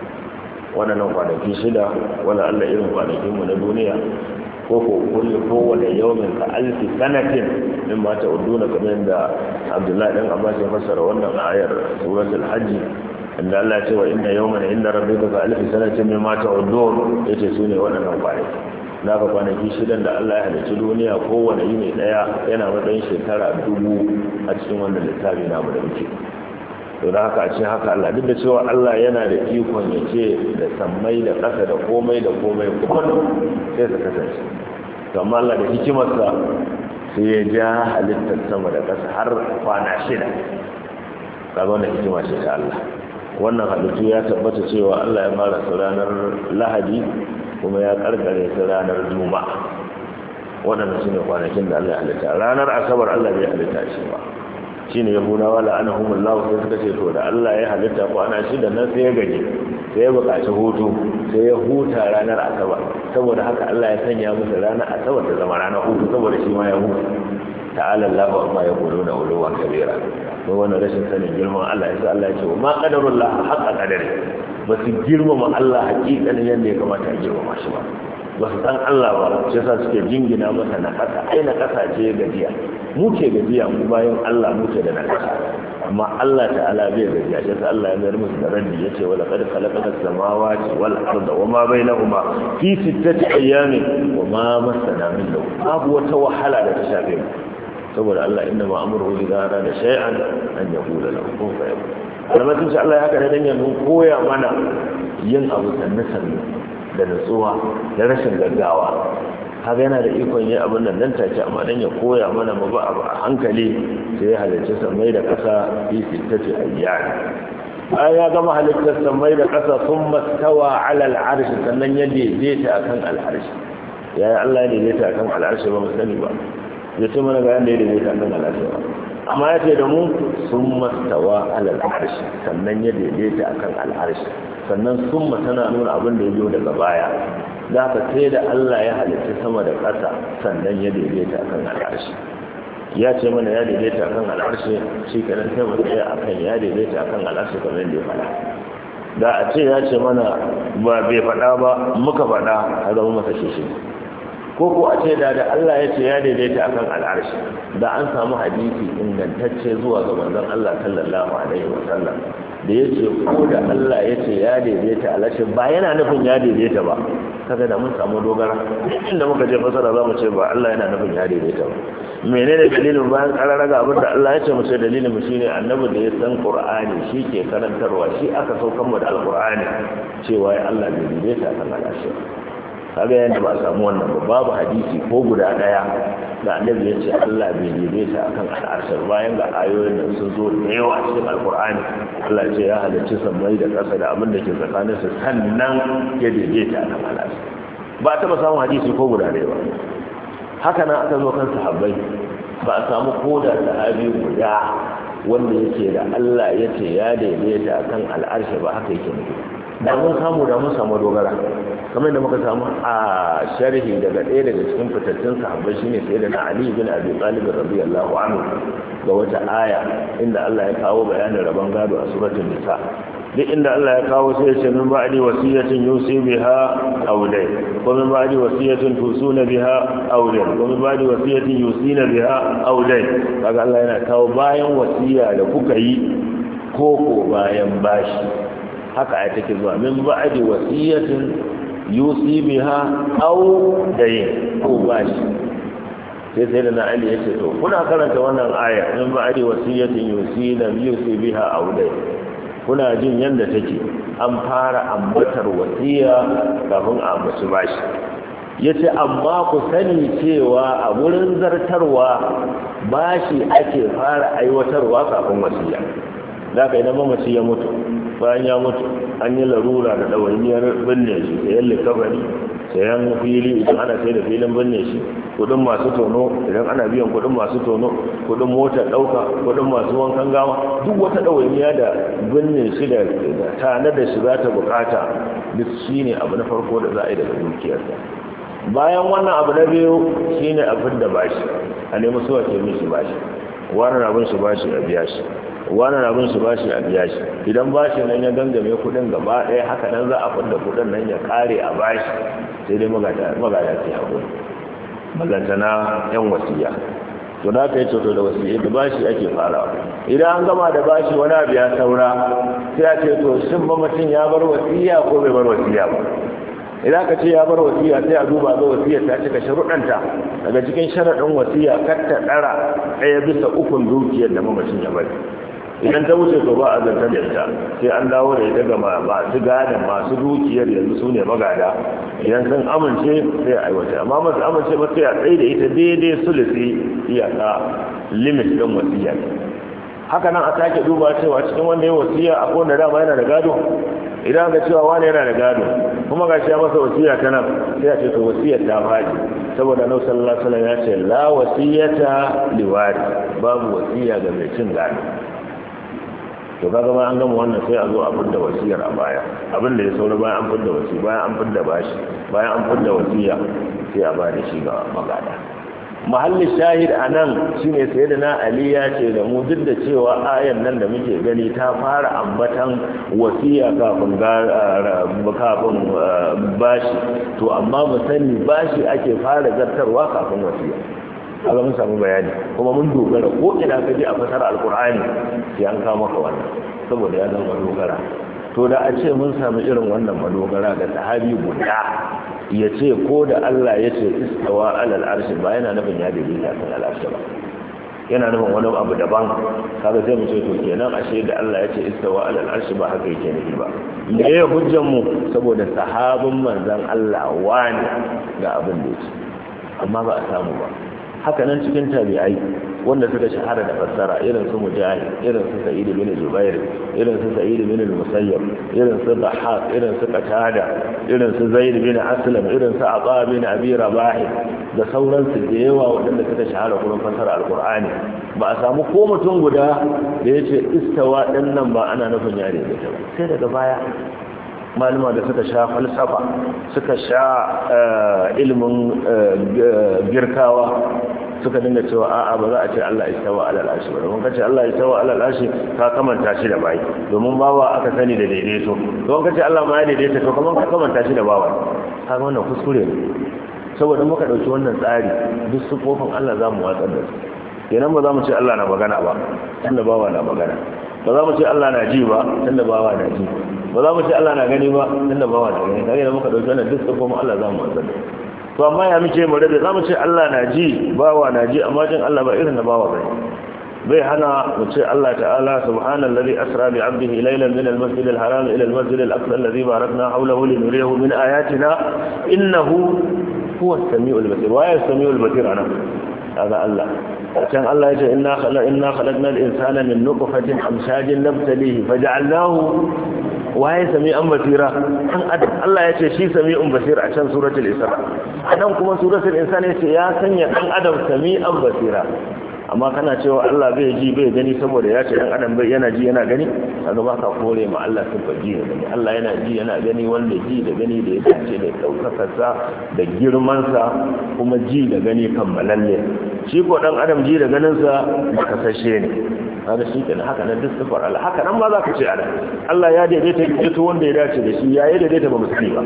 wannan kwanaki 6 wannan Allah irin kwanakin mu na duniya ko kowane yawmin ka alfi sanatin min ma ta'uduna kamar da Abdullahi dan Abbas ya fassara wannan ayar suratul hajj inda Allah ya ce wa inna yawman inda rabbika ka alfi sanatin min ma ta'udun yace sune waɗannan kwanaki na ga kwanaki 6 da Allah ya halicci duniya kowane yini daya yana matsayin shekara 1000 a cikin wannan littafi namu da muke to da haka a ce haka Allah duk da cewa Allah yana da ikon ya ce da sammai da ƙasa da komai kuma sai su kasance to amma Allah da hikimarsa sai ya ja halittar sama da ƙasa har kwana 6 kaga wannan hikima ce ta Allah wannan halittu ya tabbata cewa Allah ya fara su ranar Lahadi kuma ya karkare su ranar Juma'a waɗannan su ne kwanakin da Allah ya halitta ranar Asabar Allah bai halitta shi ba shine yahudawa la'anahumullahu sai suka ce to da Allah ya halitta ko ana shi da nan sai ya gaji sai ya buƙaci hutu sai ya huta ranar Asabar saboda haka Allah ya sanya musu ranar Asabar ta zama ranar hutu saboda shi ma ya huta ta'ala Allahu amma yaquluna uluwan kabira ko wannan rashin sanin girman Allah yasa Allah ya ce ma qadarullah haqqa qadari ba su girmama Allah hakikanin yadda ya kamata a girmama shi ba ba su san Allah ba sai sa suke jingina masa na kasa ai na kasa ce gajiya mu ke gajiya mu bayan Allah mu ke da na kasa amma Allah ta'ala bai gajiya sai Allah ya mayar musu da raddi yace wala qad khalaqna as-samawati wal arda wama bainahuma fi sittati ayyamin wama masana min law babu wata wahala da ta shafe mu saboda Allah inna ma amruhu idza arada shay'an an yaqula lahu kun fayakun almatin Allah ya haka ne dan ya koya mana yin abu sannan da nutsuwa da rashin gaggawa kaga yana da ikon yi abin nan take amma dan ya koya mana mu ba abu a hankali sai ya halicci samai da ƙasa fi sittati ayyam ya gama halittar samai da ƙasa sun mastawa ala al'arshi sannan ya daidaita akan al'arshi yayi Allah ya daidaita akan al'arshi ba mu sani ba ya ce mana ga yanda ya daidaita akan al'arshi ba amma ya ce da mu sun mastawa ala al'arshi sannan ya daidaita akan al'arshi sannan summa tana nuna abin da ya zo daga baya za ka sai da Allah ya halitta sama da ƙasa sannan ya daidaita akan al'arshi ya ce mana ya daidaita akan al'arshi shi kanan sai mu tsaya akan ya daidaita akan al'arshi kamar yadda ya faɗa da a ce ya ce mana ba bai faɗa ba muka faɗa a zama masa shi ko a ce da Allah ya ce ya daidaita akan al'arshi da an samu hadisi ingantacce zuwa ga manzon Allah sallallahu alaihi wasallam da ya ce ko da Allah ya ce ya daidaita al'arshi ba yana nufin ya daidaita ba kaga da mun samu dogara inda muka je fasara za mu ce ba Allah yana nufin ya daidaita ba menene dalilin bayan kararraga abin da Allah ya ce mu ce dalilin mu shine annabi da ya san Qur'ani shi ke karantarwa shi aka saukar mu da Al-Qur'ani cewa ya Allah bai daidaita akan al'arshi kaga yanda ba a samu wannan ba babu hadisi ko guda daya da annabi ya ce Allah bai daidaita akan al'arshi bayan ga ayoyin nan sun zo da yawa a cikin alkur'ani Allah ya ce ya halarci sammai da ƙasa da abin da ke tsakanin su sannan ya daidaita akan al'arshi ba ta ba samu hadisi ko guda daya ba haka nan aka zo kan sahabbai ba a samu ko da sahabi guda wanda yake da Allah ya ce ya daidaita akan al'arshi ba haka yake nufi da mun samu dogara kamar da muka samu a sharhi daga ɗaya daga cikin fitattun sahabbai shine sayyidina Ali bin Abi Talib radiyallahu anhu ga wata aya inda Allah ya kawo bayanin rabon gado a suratul nisa duk inda Allah ya kawo sai ya ce min ba'di wasiyatin yusi biha aw dayn ko min ba'di wasiyatin tusuna biha aw dayn ko min ba'di wasiyatin yusina biha aw dayn kaga Allah yana kawo bayan wasiya da kuka yi ko bayan bashi haka ai take zuwa min ba'di wasiyatin yusi biha aw dayn ko bashi sai da na Ali yace to kuna karanta wannan aya min ba'di wasiyatin yusi biha aw dayn kuna jin yanda take an fara ambatar wasiya kafin a ambaci bashi yace amma ku sani cewa a wurin zartarwa bashi ake fara aiwatarwa kafin wasiya zaka idan mamaci ya mutu bayan ya mutu an yi larura da ɗawainiyar binne shi sayan likafani sayan fili idan ana sai da filin binne shi kudin masu tono idan ana biyan kudin masu tono kudin motar ɗauka kudin masu wankan gawa duk wata ɗawainiya da binne shi da tana da shi za ta bukata duk shi ne abu na farko da za a yi daga dukiyarsa. Bayan wannan abu na biyu shi ne abin da bashi a nemi suwa ke mishi bashi wani rabin shi bashi a biya shi wani rabin shi bashi a biya shi idan bashi nan ya gangame kudin gaba ɗaya haka nan za a fadda kudin nan ya kare a bashi sai dai magada ke haƙuri magantana yan wasiya to da ka yi ceto da wasiya da bashi ake farawa idan an gama da bashi wani abu ya saura sai a ce to shin mamacin ya bar wasiya ko bai bar wasiya ba idan ka ce ya bar wasiya sai a duba ga wasiyar ta cika sharuɗanta daga cikin sharaɗin wasiya kar ta ɗara 1/3 dukiyar da mamacin ya bari idan ta wuce to ba a zartar da ita sai an dawo da ita ga masu gadon masu dukiyar yanzu su ne magada idan sun amince sai a aiwata amma masu amince ba sai a tsaye da ita daidai sulusi iyaka limit ɗin wasiya haka nan a sake duba cewa cikin wanda ya wasiya a kowane dama yana da gado idan ga cewa wani yana da gado kuma ga shi ya masa wasiya ta nan sai a ce to wasiyar ta faɗi saboda annabi sallallahu alaihi wasallam ya ce la wasiyata liwari babu wasiya ga mai cin gado to kaga ma an gama wannan sai a zo a fidda wasiyar a baya abin da ya saura bayan an fidda wasiya bayan an fidda bashi bayan an fidda wasiya sai a bada shi ga magada mahallin shahid a nan shine sayyidina Ali ya ce da mu duk da cewa ayan nan da muke gani ta fara ambatan wasiya kafin bashi to amma mu sani bashi ake fara zartarwa kafin wasiya kaga mun samu bayani kuma mun dogara ko ina kaje a fasara alqur'ani sai an kawo maka wannan saboda ya zama dogara to da a ce mun samu irin wannan madogara ga sahabi guda ya ce ko da Allah ya ce istawa alal arshi ba yana nufin ya daidaita kan al'arshi ba yana nufin wani abu daban kaga sai mu ce to kenan ashe da Allah ya ce istawa alal arshi ba haka yake nufi ba me ya hujjan mu saboda sahabin manzon Allah wani ga abin da yake amma ba a samu ba haka nan cikin tabi'ai wanda suka shahara da fassara irin su mujahid irin su sa'id bin jubair irin su sa'id bin musayyab irin su dhahhak irin su qatada irin su zaid bin aslam irin su aba bin abi rabah da sauransu da yawa wanda suka shahara gurin fassara alqur'ani ba a samu ko mutum guda da yace istawa din nan ba ana nufin yare da ta sai daga baya malama da suka sha falsafa suka sha ilimin girkawa suka dinga cewa a'a ba za a ce Allah istawa alal arshi ba domin kace Allah istawa alal arshi ka kamanta shi da bai domin bawa aka sani da daidaito don kace Allah ma ya daidaita to kaman ka kamanta shi da bawa kaga wannan kuskure ne saboda muka dauki wannan tsari duk sufofin Allah za mu watsar da su kenan ba za mu ce Allah na magana ba tunda bawa na magana ba za mu ce Allah na ji ba tunda bawa na ji ba za mu ce Allah na gani ba tunda bawa na gani kage da muka dauki wannan duk sufofin Allah za mu watsar da su to amma ya muke mu rabe za mu ce Allah na ji bawa na ji amma jin Allah ba irin na bawa bane bai hana mu ce Allah ta'ala subhanallazi asra bi 'abdihi laylan min al-masjid al-haram ila al-masjid al-aqsa alladhi barakna hawlahu linuriyahu min ayatina innahu huwa as-sami'ul basir wa as-sami'ul basir ana hada Allah kan Allah yace inna khalaqna al-insana min nutfatin amshajin nabtalihi faj'alnahu waye sami'an basira dan adam Allah yace shi sami'un basir a can suratul isra anan kuma suratul insan yace ya sanya dan adam sami'an basira amma kana cewa Allah bai ji bai gani saboda ya ce dan adam bai yana ji yana gani kaga ba ka kore ma Allah sifa ji da gani Allah yana ji yana gani wanda ji da gani da ya dace da daukakarsa da girmansa kuma ji da gani kammalalle shi ko dan adam ji da ganinsa kasashe ne kaga shi kenan haka nan duk sifar Allah haka nan ma za ka ce Allah ya daidaita daidaito wanda ya dace da shi ya yi daidaita ba mu sani ba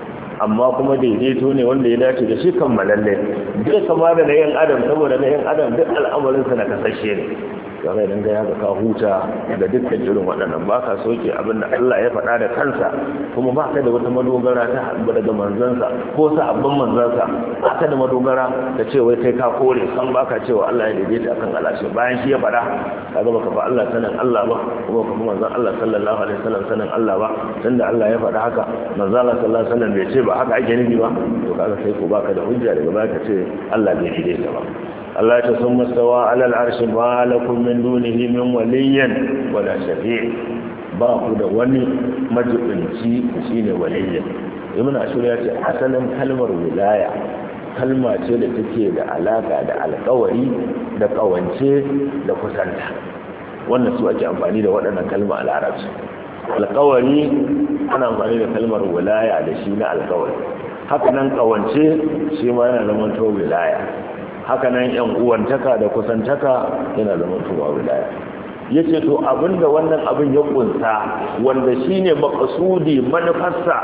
amma kuma daidaito ne wanda ya dace da shi kammalalle zai kama da na yin adam saboda na yin adam duk al'amarinsa na kasashe ne kamar idan ga ya ga ka huta da dukkan irin waɗannan ba ka soke abin da Allah ya faɗa da kansa kuma ba ka da wata madogara ta haɗu daga manzansa ko sahabban manzansa ba ka da madogara da ce wai kai ka kore san ba ka cewa Allah ya daidaita akan alashi bayan shi ya faɗa ka ga baka fa Allah sanin Allah ba kuma kuma manzon Allah sallallahu alaihi wasallam sanin Allah ba tunda Allah ya faɗa haka manzon Allah sallallahu alaihi wasallam bai ce ba haka ake nufi ba to kaga sai ko baka da hujja daga baya ka ce Allah bai daidaita ba Allah ta sun mastawa alal arshi ma lakum min dunihi min waliyyan wala shafi' ba ku da wani majibinci shine waliyyi. Ibn Ashur ya ce asalin kalmar wilaya kalma ce da take da alaka da alƙawari da ƙawance da kusanta. Wannan su ake amfani da waɗannan kalma a larabci. Alƙawari ana amfani da kalmar wilaya da shi na alƙawari. Haka nan ƙawance shi ma yana zama to wilaya. Haka nan ƴan uwantaka da kusantaka yana zama to wilaya. Yace to abinda wannan abin ya kunsa wanda shine maqsudi manufarsa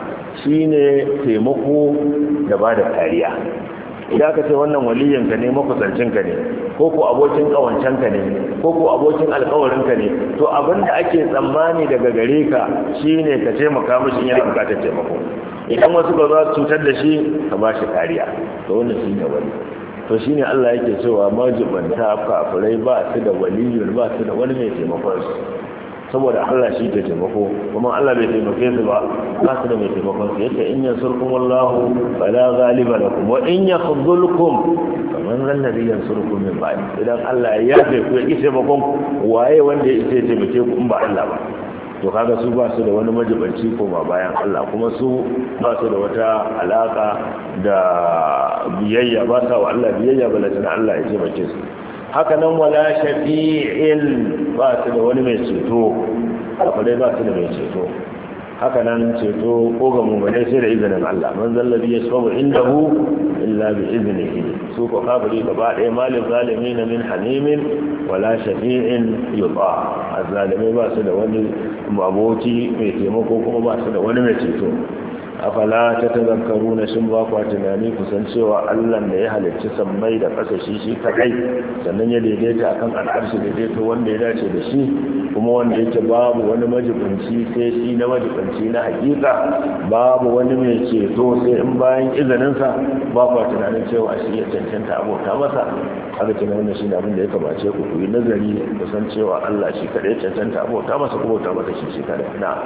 shine taimako da bada kariya. Idan ka ce wannan waliyanka ne makusancinka ne ko ko abokin kawancanka ne ko ko abokin alƙawarinka ne, to abinda ake tsammani daga gare ka shine ka taimaka mishi yana bukatar taimako. Idan wasu ba za su cutar da shi ka ba shi kariya, to wannan shine wali. To shine Allah yake cewa majibanta kafirai ba su da waliyun, ba su da wani mai taimakon su, saboda Allah shi ke taimako, kuma Allah bai taimake su ba su da mai taimakon su. Yace in yansurkum Allahu fala ghaliba lakum wa in yakhzulkum faman zal ladhi yansurukum min ba'd. Idan Allah ya yafe ku ya ki taimakon ku, waye wanda ya isa taimake ku in ba Allah ba? To kaga su ba su da wani majibanci koma bayan Allah, kuma su ba su da wata alaka da biyayya, ba sa wa Allah biyayya balantana Allah ya taimake su. Haka nan wala shafi'in, ba su da wani mai ceto, kafirai ba su da mai ceto. Haka nan ceto ko ga mu'minai sai da izinin Allah, man zallabi yashfa'u indahu illa bi iznihi. Su ko kafiri gaba ɗaya malin zalimin min hanimin wala shafi'in yuta. Azzalimai ba su da wani aboki mai taimako, kuma ba su da wani mai ceto. Afala ta tazakkaru na shin ba kwa tunani kusan cewa Allah da ya halicci sammai da ƙasa shi kadai, sannan ya daidaita akan al'arshi daidaito wanda ya dace da shi, kuma wanda yake babu wani majibinci sai shi na majibinci na hakika, babu wani mai ceto sai in bayan izininsa. Ba kwa tunanin cewa shi ya cancanta abota masa. Haka tunanin shi ne abin da ya kamace ku yi nazari kusan cewa Allah shi kadai ya cancanta abota masa, kuma abota masa shi kadai. Na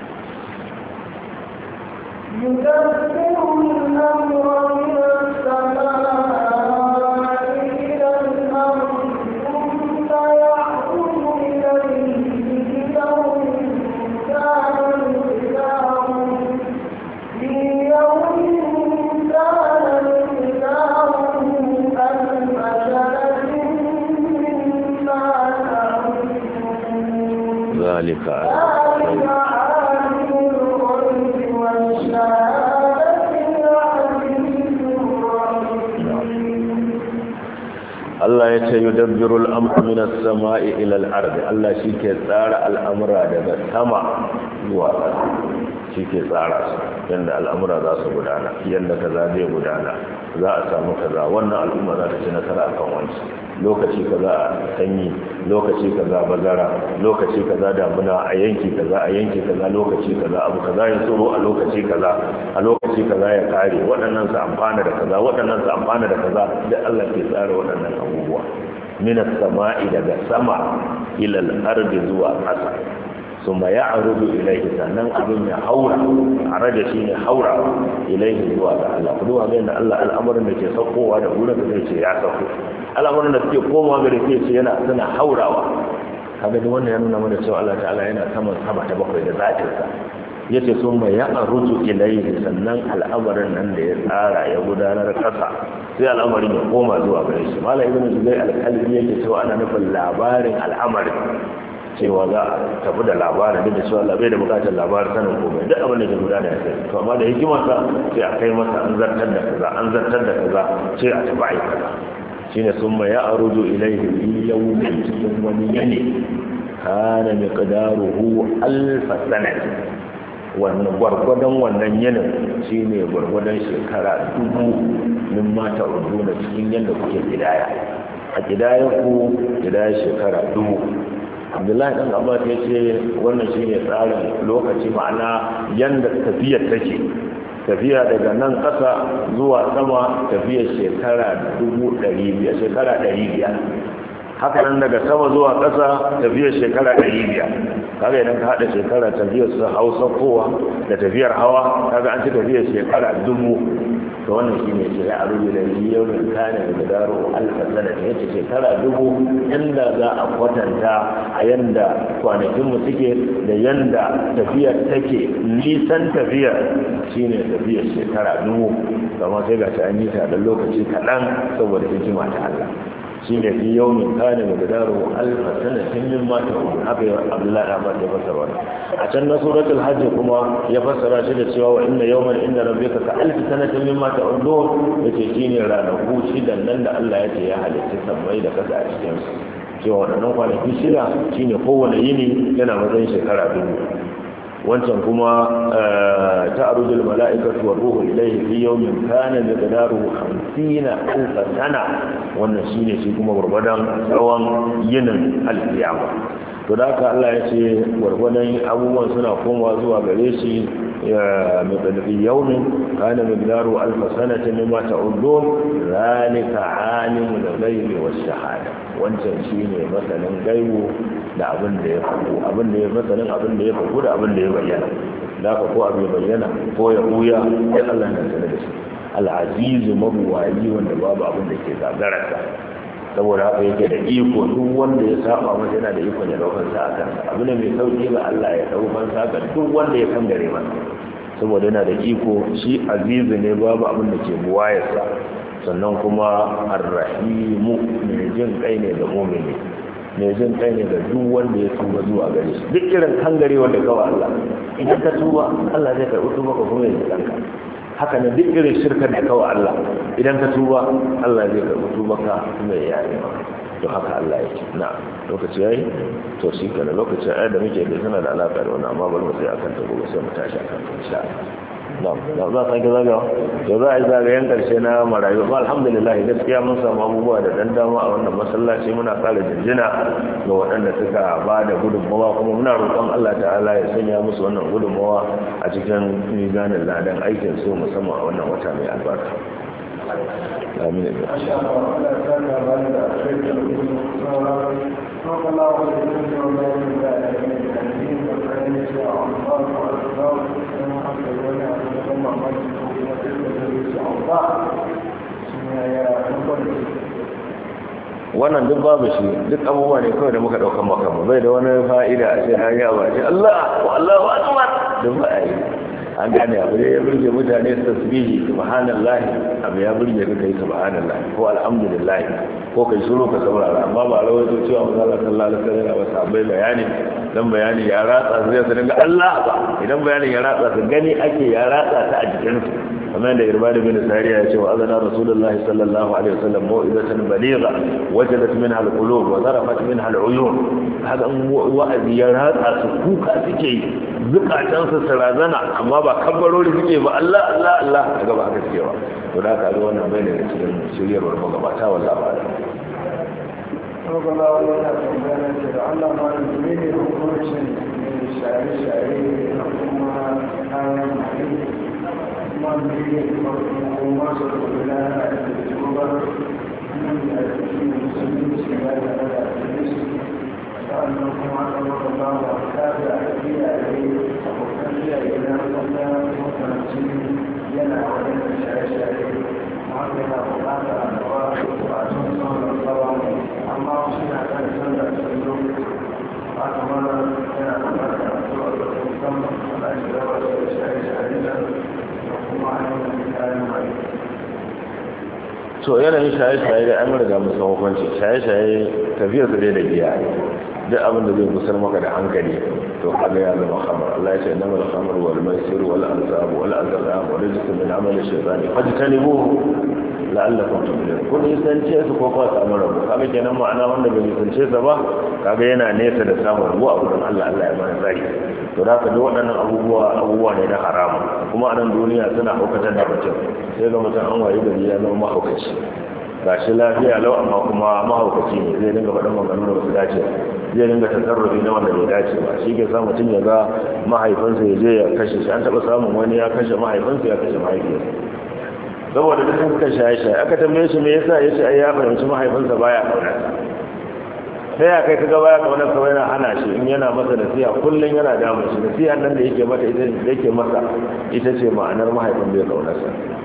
يدبر الأمر من السماء إلى الأرض ثم يعود إليه يوم كان مقداره في يوم كان مقداره ألف سنة مما تعودون. ذلك Allah ya ce yudabbiru al-amra min as-sama'i ila al-ard. Allah shike tsara al'amura daga sama zuwa ƙasa, shike tsara su yanda al'amura za su gudana, yanda kaza zai gudana, za a samu kaza, wannan al'umma za ta ci nasara akan wancan, lokaci kaza sanyi, lokaci kaza bazara, lokaci kaza damuna, a yanki kaza, lokaci kaza abu kaza ya tsoro, a lokaci kaza ya kare, waɗannan su amfana da kaza, waɗannan su amfana da kaza, da Allah ke tsara waɗannan abubuwa minas sama'i, daga sama ila al-ardi zuwa ƙasa. Suma ya'rudu ilayhi, sannan abin ya haura, araja shine haura ilayhi zuwa ga Allah. Kuma ga yanda Allah al'amuran da ke saukowa da gurin da zai ce ya sauko, al'amuran da suke komawa ga ke ce suna haurawa. Kaga duk wannan ya nuna mana cewa Allah ta'ala yana sama ta bakwai da zatinsa. Yace summa ya'rudu ilayhi, sannan al'amarin nan da ya tsara ya gudanar kasa sai al'amarin ya koma zuwa gare shi. Malam Ibn Zubayr al-Kalbi yake cewa ana nufin labarin al'amarin, cewa za a tafi da labarin, duk da cewa Allah bai da bukatar labarin sanin komai, duk abin da ke gudana ya sai. To amma da hikimarsa sai a kai masa an zartar da kaza sai a tafi ayi kaza. Shine summa ya'rudu ilayhi fi yawmin, cikin wani yini kana miqdaruhu alf sanah. Wannan gwargwadon wannan yinin shine gwargwadon shekara 1000 min mata uduna, cikin yanda kuke kidaya. A kidayar ku kidaya shekara 1000. Abdullahi dan Abbas ya ce wannan shine tsarin lokaci, ma'ana yanda tafiyar take, tafiya daga nan ƙasa zuwa sama tafiyar shekara 500, shekara 500. Haka nan daga sama zuwa ƙasa tafiyar shekara 500. Kaga idan ka haɗa shekara tafiyar su hausa kowa da tafiyar hawa, kaga an ci tafiyar shekara 1000. To to wannan shine ce ya arubi da yawmin kana miqdaru alf sana yace shekara 1000 inda za a kwatanta a yanda kwanakin mu suke da yanda tafiyar take nisan tafiyar shine tafiyar shekara 1000 kamar sai ga ta an yi ta da lokaci kaɗan saboda hikima ta Allah shi ne fi yau min kane mai gudaru alfa sanatin min mata haka yi abdullahi ahmad ya fassara wani a can na suratul hajji kuma ya fassara shi da cewa wa inna yawman inda rabbika ka alfi sanatin min mata undun yace shine ranaku shidan nan da Allah yace ya halitta sammai da kasa a cikin su cewa waɗannan kwanaki shida shine kowane yini yana matsayin shekara 1000 wancan kuma ta'arujul mala'ikatu war ruhu ilayhi fi yawmin kana miqdaruhu 50 alf sana wannan shine shi kuma gurbadan tsawon yinin alkiyama to da haka Allah ya ce gurbadan abubuwan suna komawa zuwa gare shi ya miqdaru yawmin kana miqdaruhu alf sanatin mimma ta'udun zalika alimul ghaibi wash shahada wancan shine masanin gaibu da abin da ya faru abin da ya masanin abin da ya faru da abin da ya bayyana da ka ko abin bayyana ko ya buya sai Allah ya sanar da shi al-aziz mabuwayi wanda babu abin da ke gagararsa saboda haka yake da iko duk wanda ya saba masa yana da iko ya daukar sa akan abin da mai sauki ga Allah ya daukar sa ga duk wanda ya kangare masa saboda yana da iko shi azizu ne babu abin da ke buwayarsa sannan kuma ar-rahimu mai jin kai ne da mu'mini mai jin kai ne da duk wanda ya tuba zuwa gare shi duk irin kangare wanda kawai Allah idan ka tuba Allah zai karɓi tuba ka kuma ya ji kanka haka ne duk irin shirkar da kawai Allah idan ka tuba Allah zai karɓi tuba ka kuma ya yare maka to haka Allah ya ce na lokaci yayi to shi kana lokacin ayar da muke da tana da alaka da wannan amma bari mu sai akan ta gobe sai mu tashi akan ta insha Allah da za ka ga zagawa to za a yi zagayen karshe na marayu ba alhamdulillah gaskiya mun samu abubuwa da dan dama a wannan masallaci muna ƙara jinjina ga waɗanda suka ba da gudunmawa kuma muna roƙon Allah ta'ala ya sanya musu wannan gudunmawa a cikin mizanin ladan aikin su musamman a wannan wata mai albarka amin wannan duk babu shi duk abubuwa ne kawai da muka daukan makamu bai da wani fa'ida a sai an yawa ce Allah wa Allahu akbar duk ba ai an gane abu ne ya burge mutane su tasbihi subhanallahi abu ya burge ka kai subhanallahi ko alhamdulillah ko kai shiru ka saurara amma ba rawaito cewa manzo Allah sallallahu alaihi wasallam ba sabai bayani dan bayani ya ratsa zai su dinga Allah ba idan bayanin ya ratsa su gani ake ya ratsa ta a jikin su kamar da Irbad bin Sariya ya ce wa azana Rasulullahi sallallahu alaihi wasallam mau'izatan baligha wajadat minha al-qulub wa zarafat minha al-uyun haka wa'azi ya ratsa su kuka suke yi zukatan su sarazana amma ba kabbarori suke ba Allah Allah Allah daga ba haka suke ba to da ka ga wannan bai da cikin shiryarwar magabata wallahi ba da ربنا ولا تحملنا على ما يريد الخروج من الشعر وما كان عليه ما يريد وما صدق لنا التوبة من المسلمين سبحانه وتعالى فأنهم على الله وتابع إلى وكفي إلى الله وتنسين لنا ولنا الشعر وعندنا وقعنا وأتمنى الله amma wasu na kan canza cikin lokaci ba kamar yana kamar da asuwa da musamman ana shiga wasu da shari-shari da kuma ainihin kayan mai so yanayin shaye-shaye da an riga musamman hukunci shaye-shaye tafiyar su dai da biya duk abin da zai gusar maka da hankali to kaga ya zama khamar Allah ya ce nama al-khamr wal maisir wal ansab wal azlam wal rizqu min amal ash-shaytan fajtanibuhu la'allakum tuflihun kun isance su ko fa samu rabu kaga kenan ma'ana wanda bai isance sa ba kaga yana nesa da samun ruwa a wurin Allah Allah ya mana tsari to da duk waɗannan abubuwa ne na haramu kuma a nan duniya suna haukatar da mutum sai ga mutum an wayi gari ya zama mahaukaci ga shi lafiya lau amma kuma mahaukaci ne zai dinga faɗin maganganu da basu dace zai dinga tasarrufi na wanda bai dace ba shi ke sa mutum ya ga mahaifinsa ya je ya kashe shi an taɓa samun wani ya kashe mahaifinsa ya kashe mahaifiyarsa saboda duk suka shaye-shaye aka tambaye shi me yasa ya ce ai ya fahimci mahaifinsa baya ƙaunarsa sai ya kai kaga baya ƙaunarsa wai yana hana shi in yana masa nasiha kullum yana damun shi nasiha nan da yake mata ita yake masa ita ce ma'anar mahaifin bai ƙaunarsa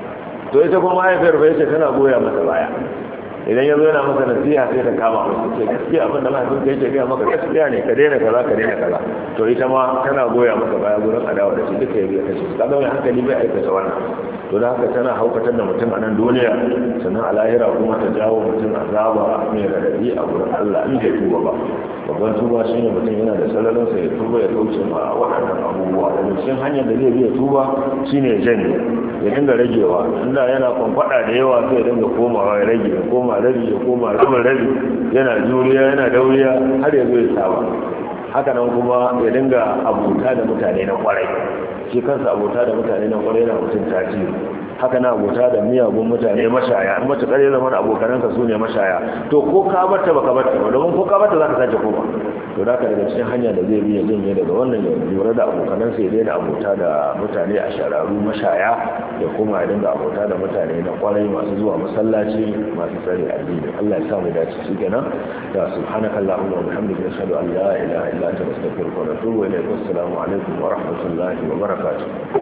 to ita kuma mahaifiyar bai ce tana goya masa baya idan ya zo yana masa nasiha sai ta kama masa ce gaskiya abin da mahaifin ka yake gaya maka gaskiya ne ka daina kaza ka daina kaza to ita ma tana goya masa baya gurin adawa da shi duka ya biya kashe ka ga mai hankali bai aikata wannan to da haka tana haukatar da mutum a nan duniya sannan a lahira kuma ta jawo mutum azaba mai radadi a gurin Allah in bai tuba ba babban tuba shine mutum yana da sararin sa ya tuba ya kauce ma waɗannan abubuwa da cikin hanyar da zai biya tuba shine ya janye ya dinga ragewa inda yana kwamfada da yawa sai ya dinga komawa ya rage ya koma rabi ya koma rabin rabi yana juriya yana dauriya har ya zo ya saba haka nan kuma ya dinga abota da mutane na kwarai shi kansa abota da mutane na kwarai yana mutum tasiri haka na abota da miyagun mutane mashaya in mace kare zaman abokananka su ne mashaya to ko ka bata baka bata ba domin ko ka bata zaka sake koma to da ka daga cikin hanya da zai biya janye daga wannan ya lura da abokanansa ya daina abota da mutane a shararu mashaya ya koma ya dinga abota da mutane na kwarai masu zuwa masallaci masu tsare addini Allah ya sa mu dace shi kenan da subhanaka allahumma wa bihamdika ashhadu an la ilaha illa anta astaghfiruka wa atubu ilayk assalamu alaikum wa rahmatullahi wa barakatuh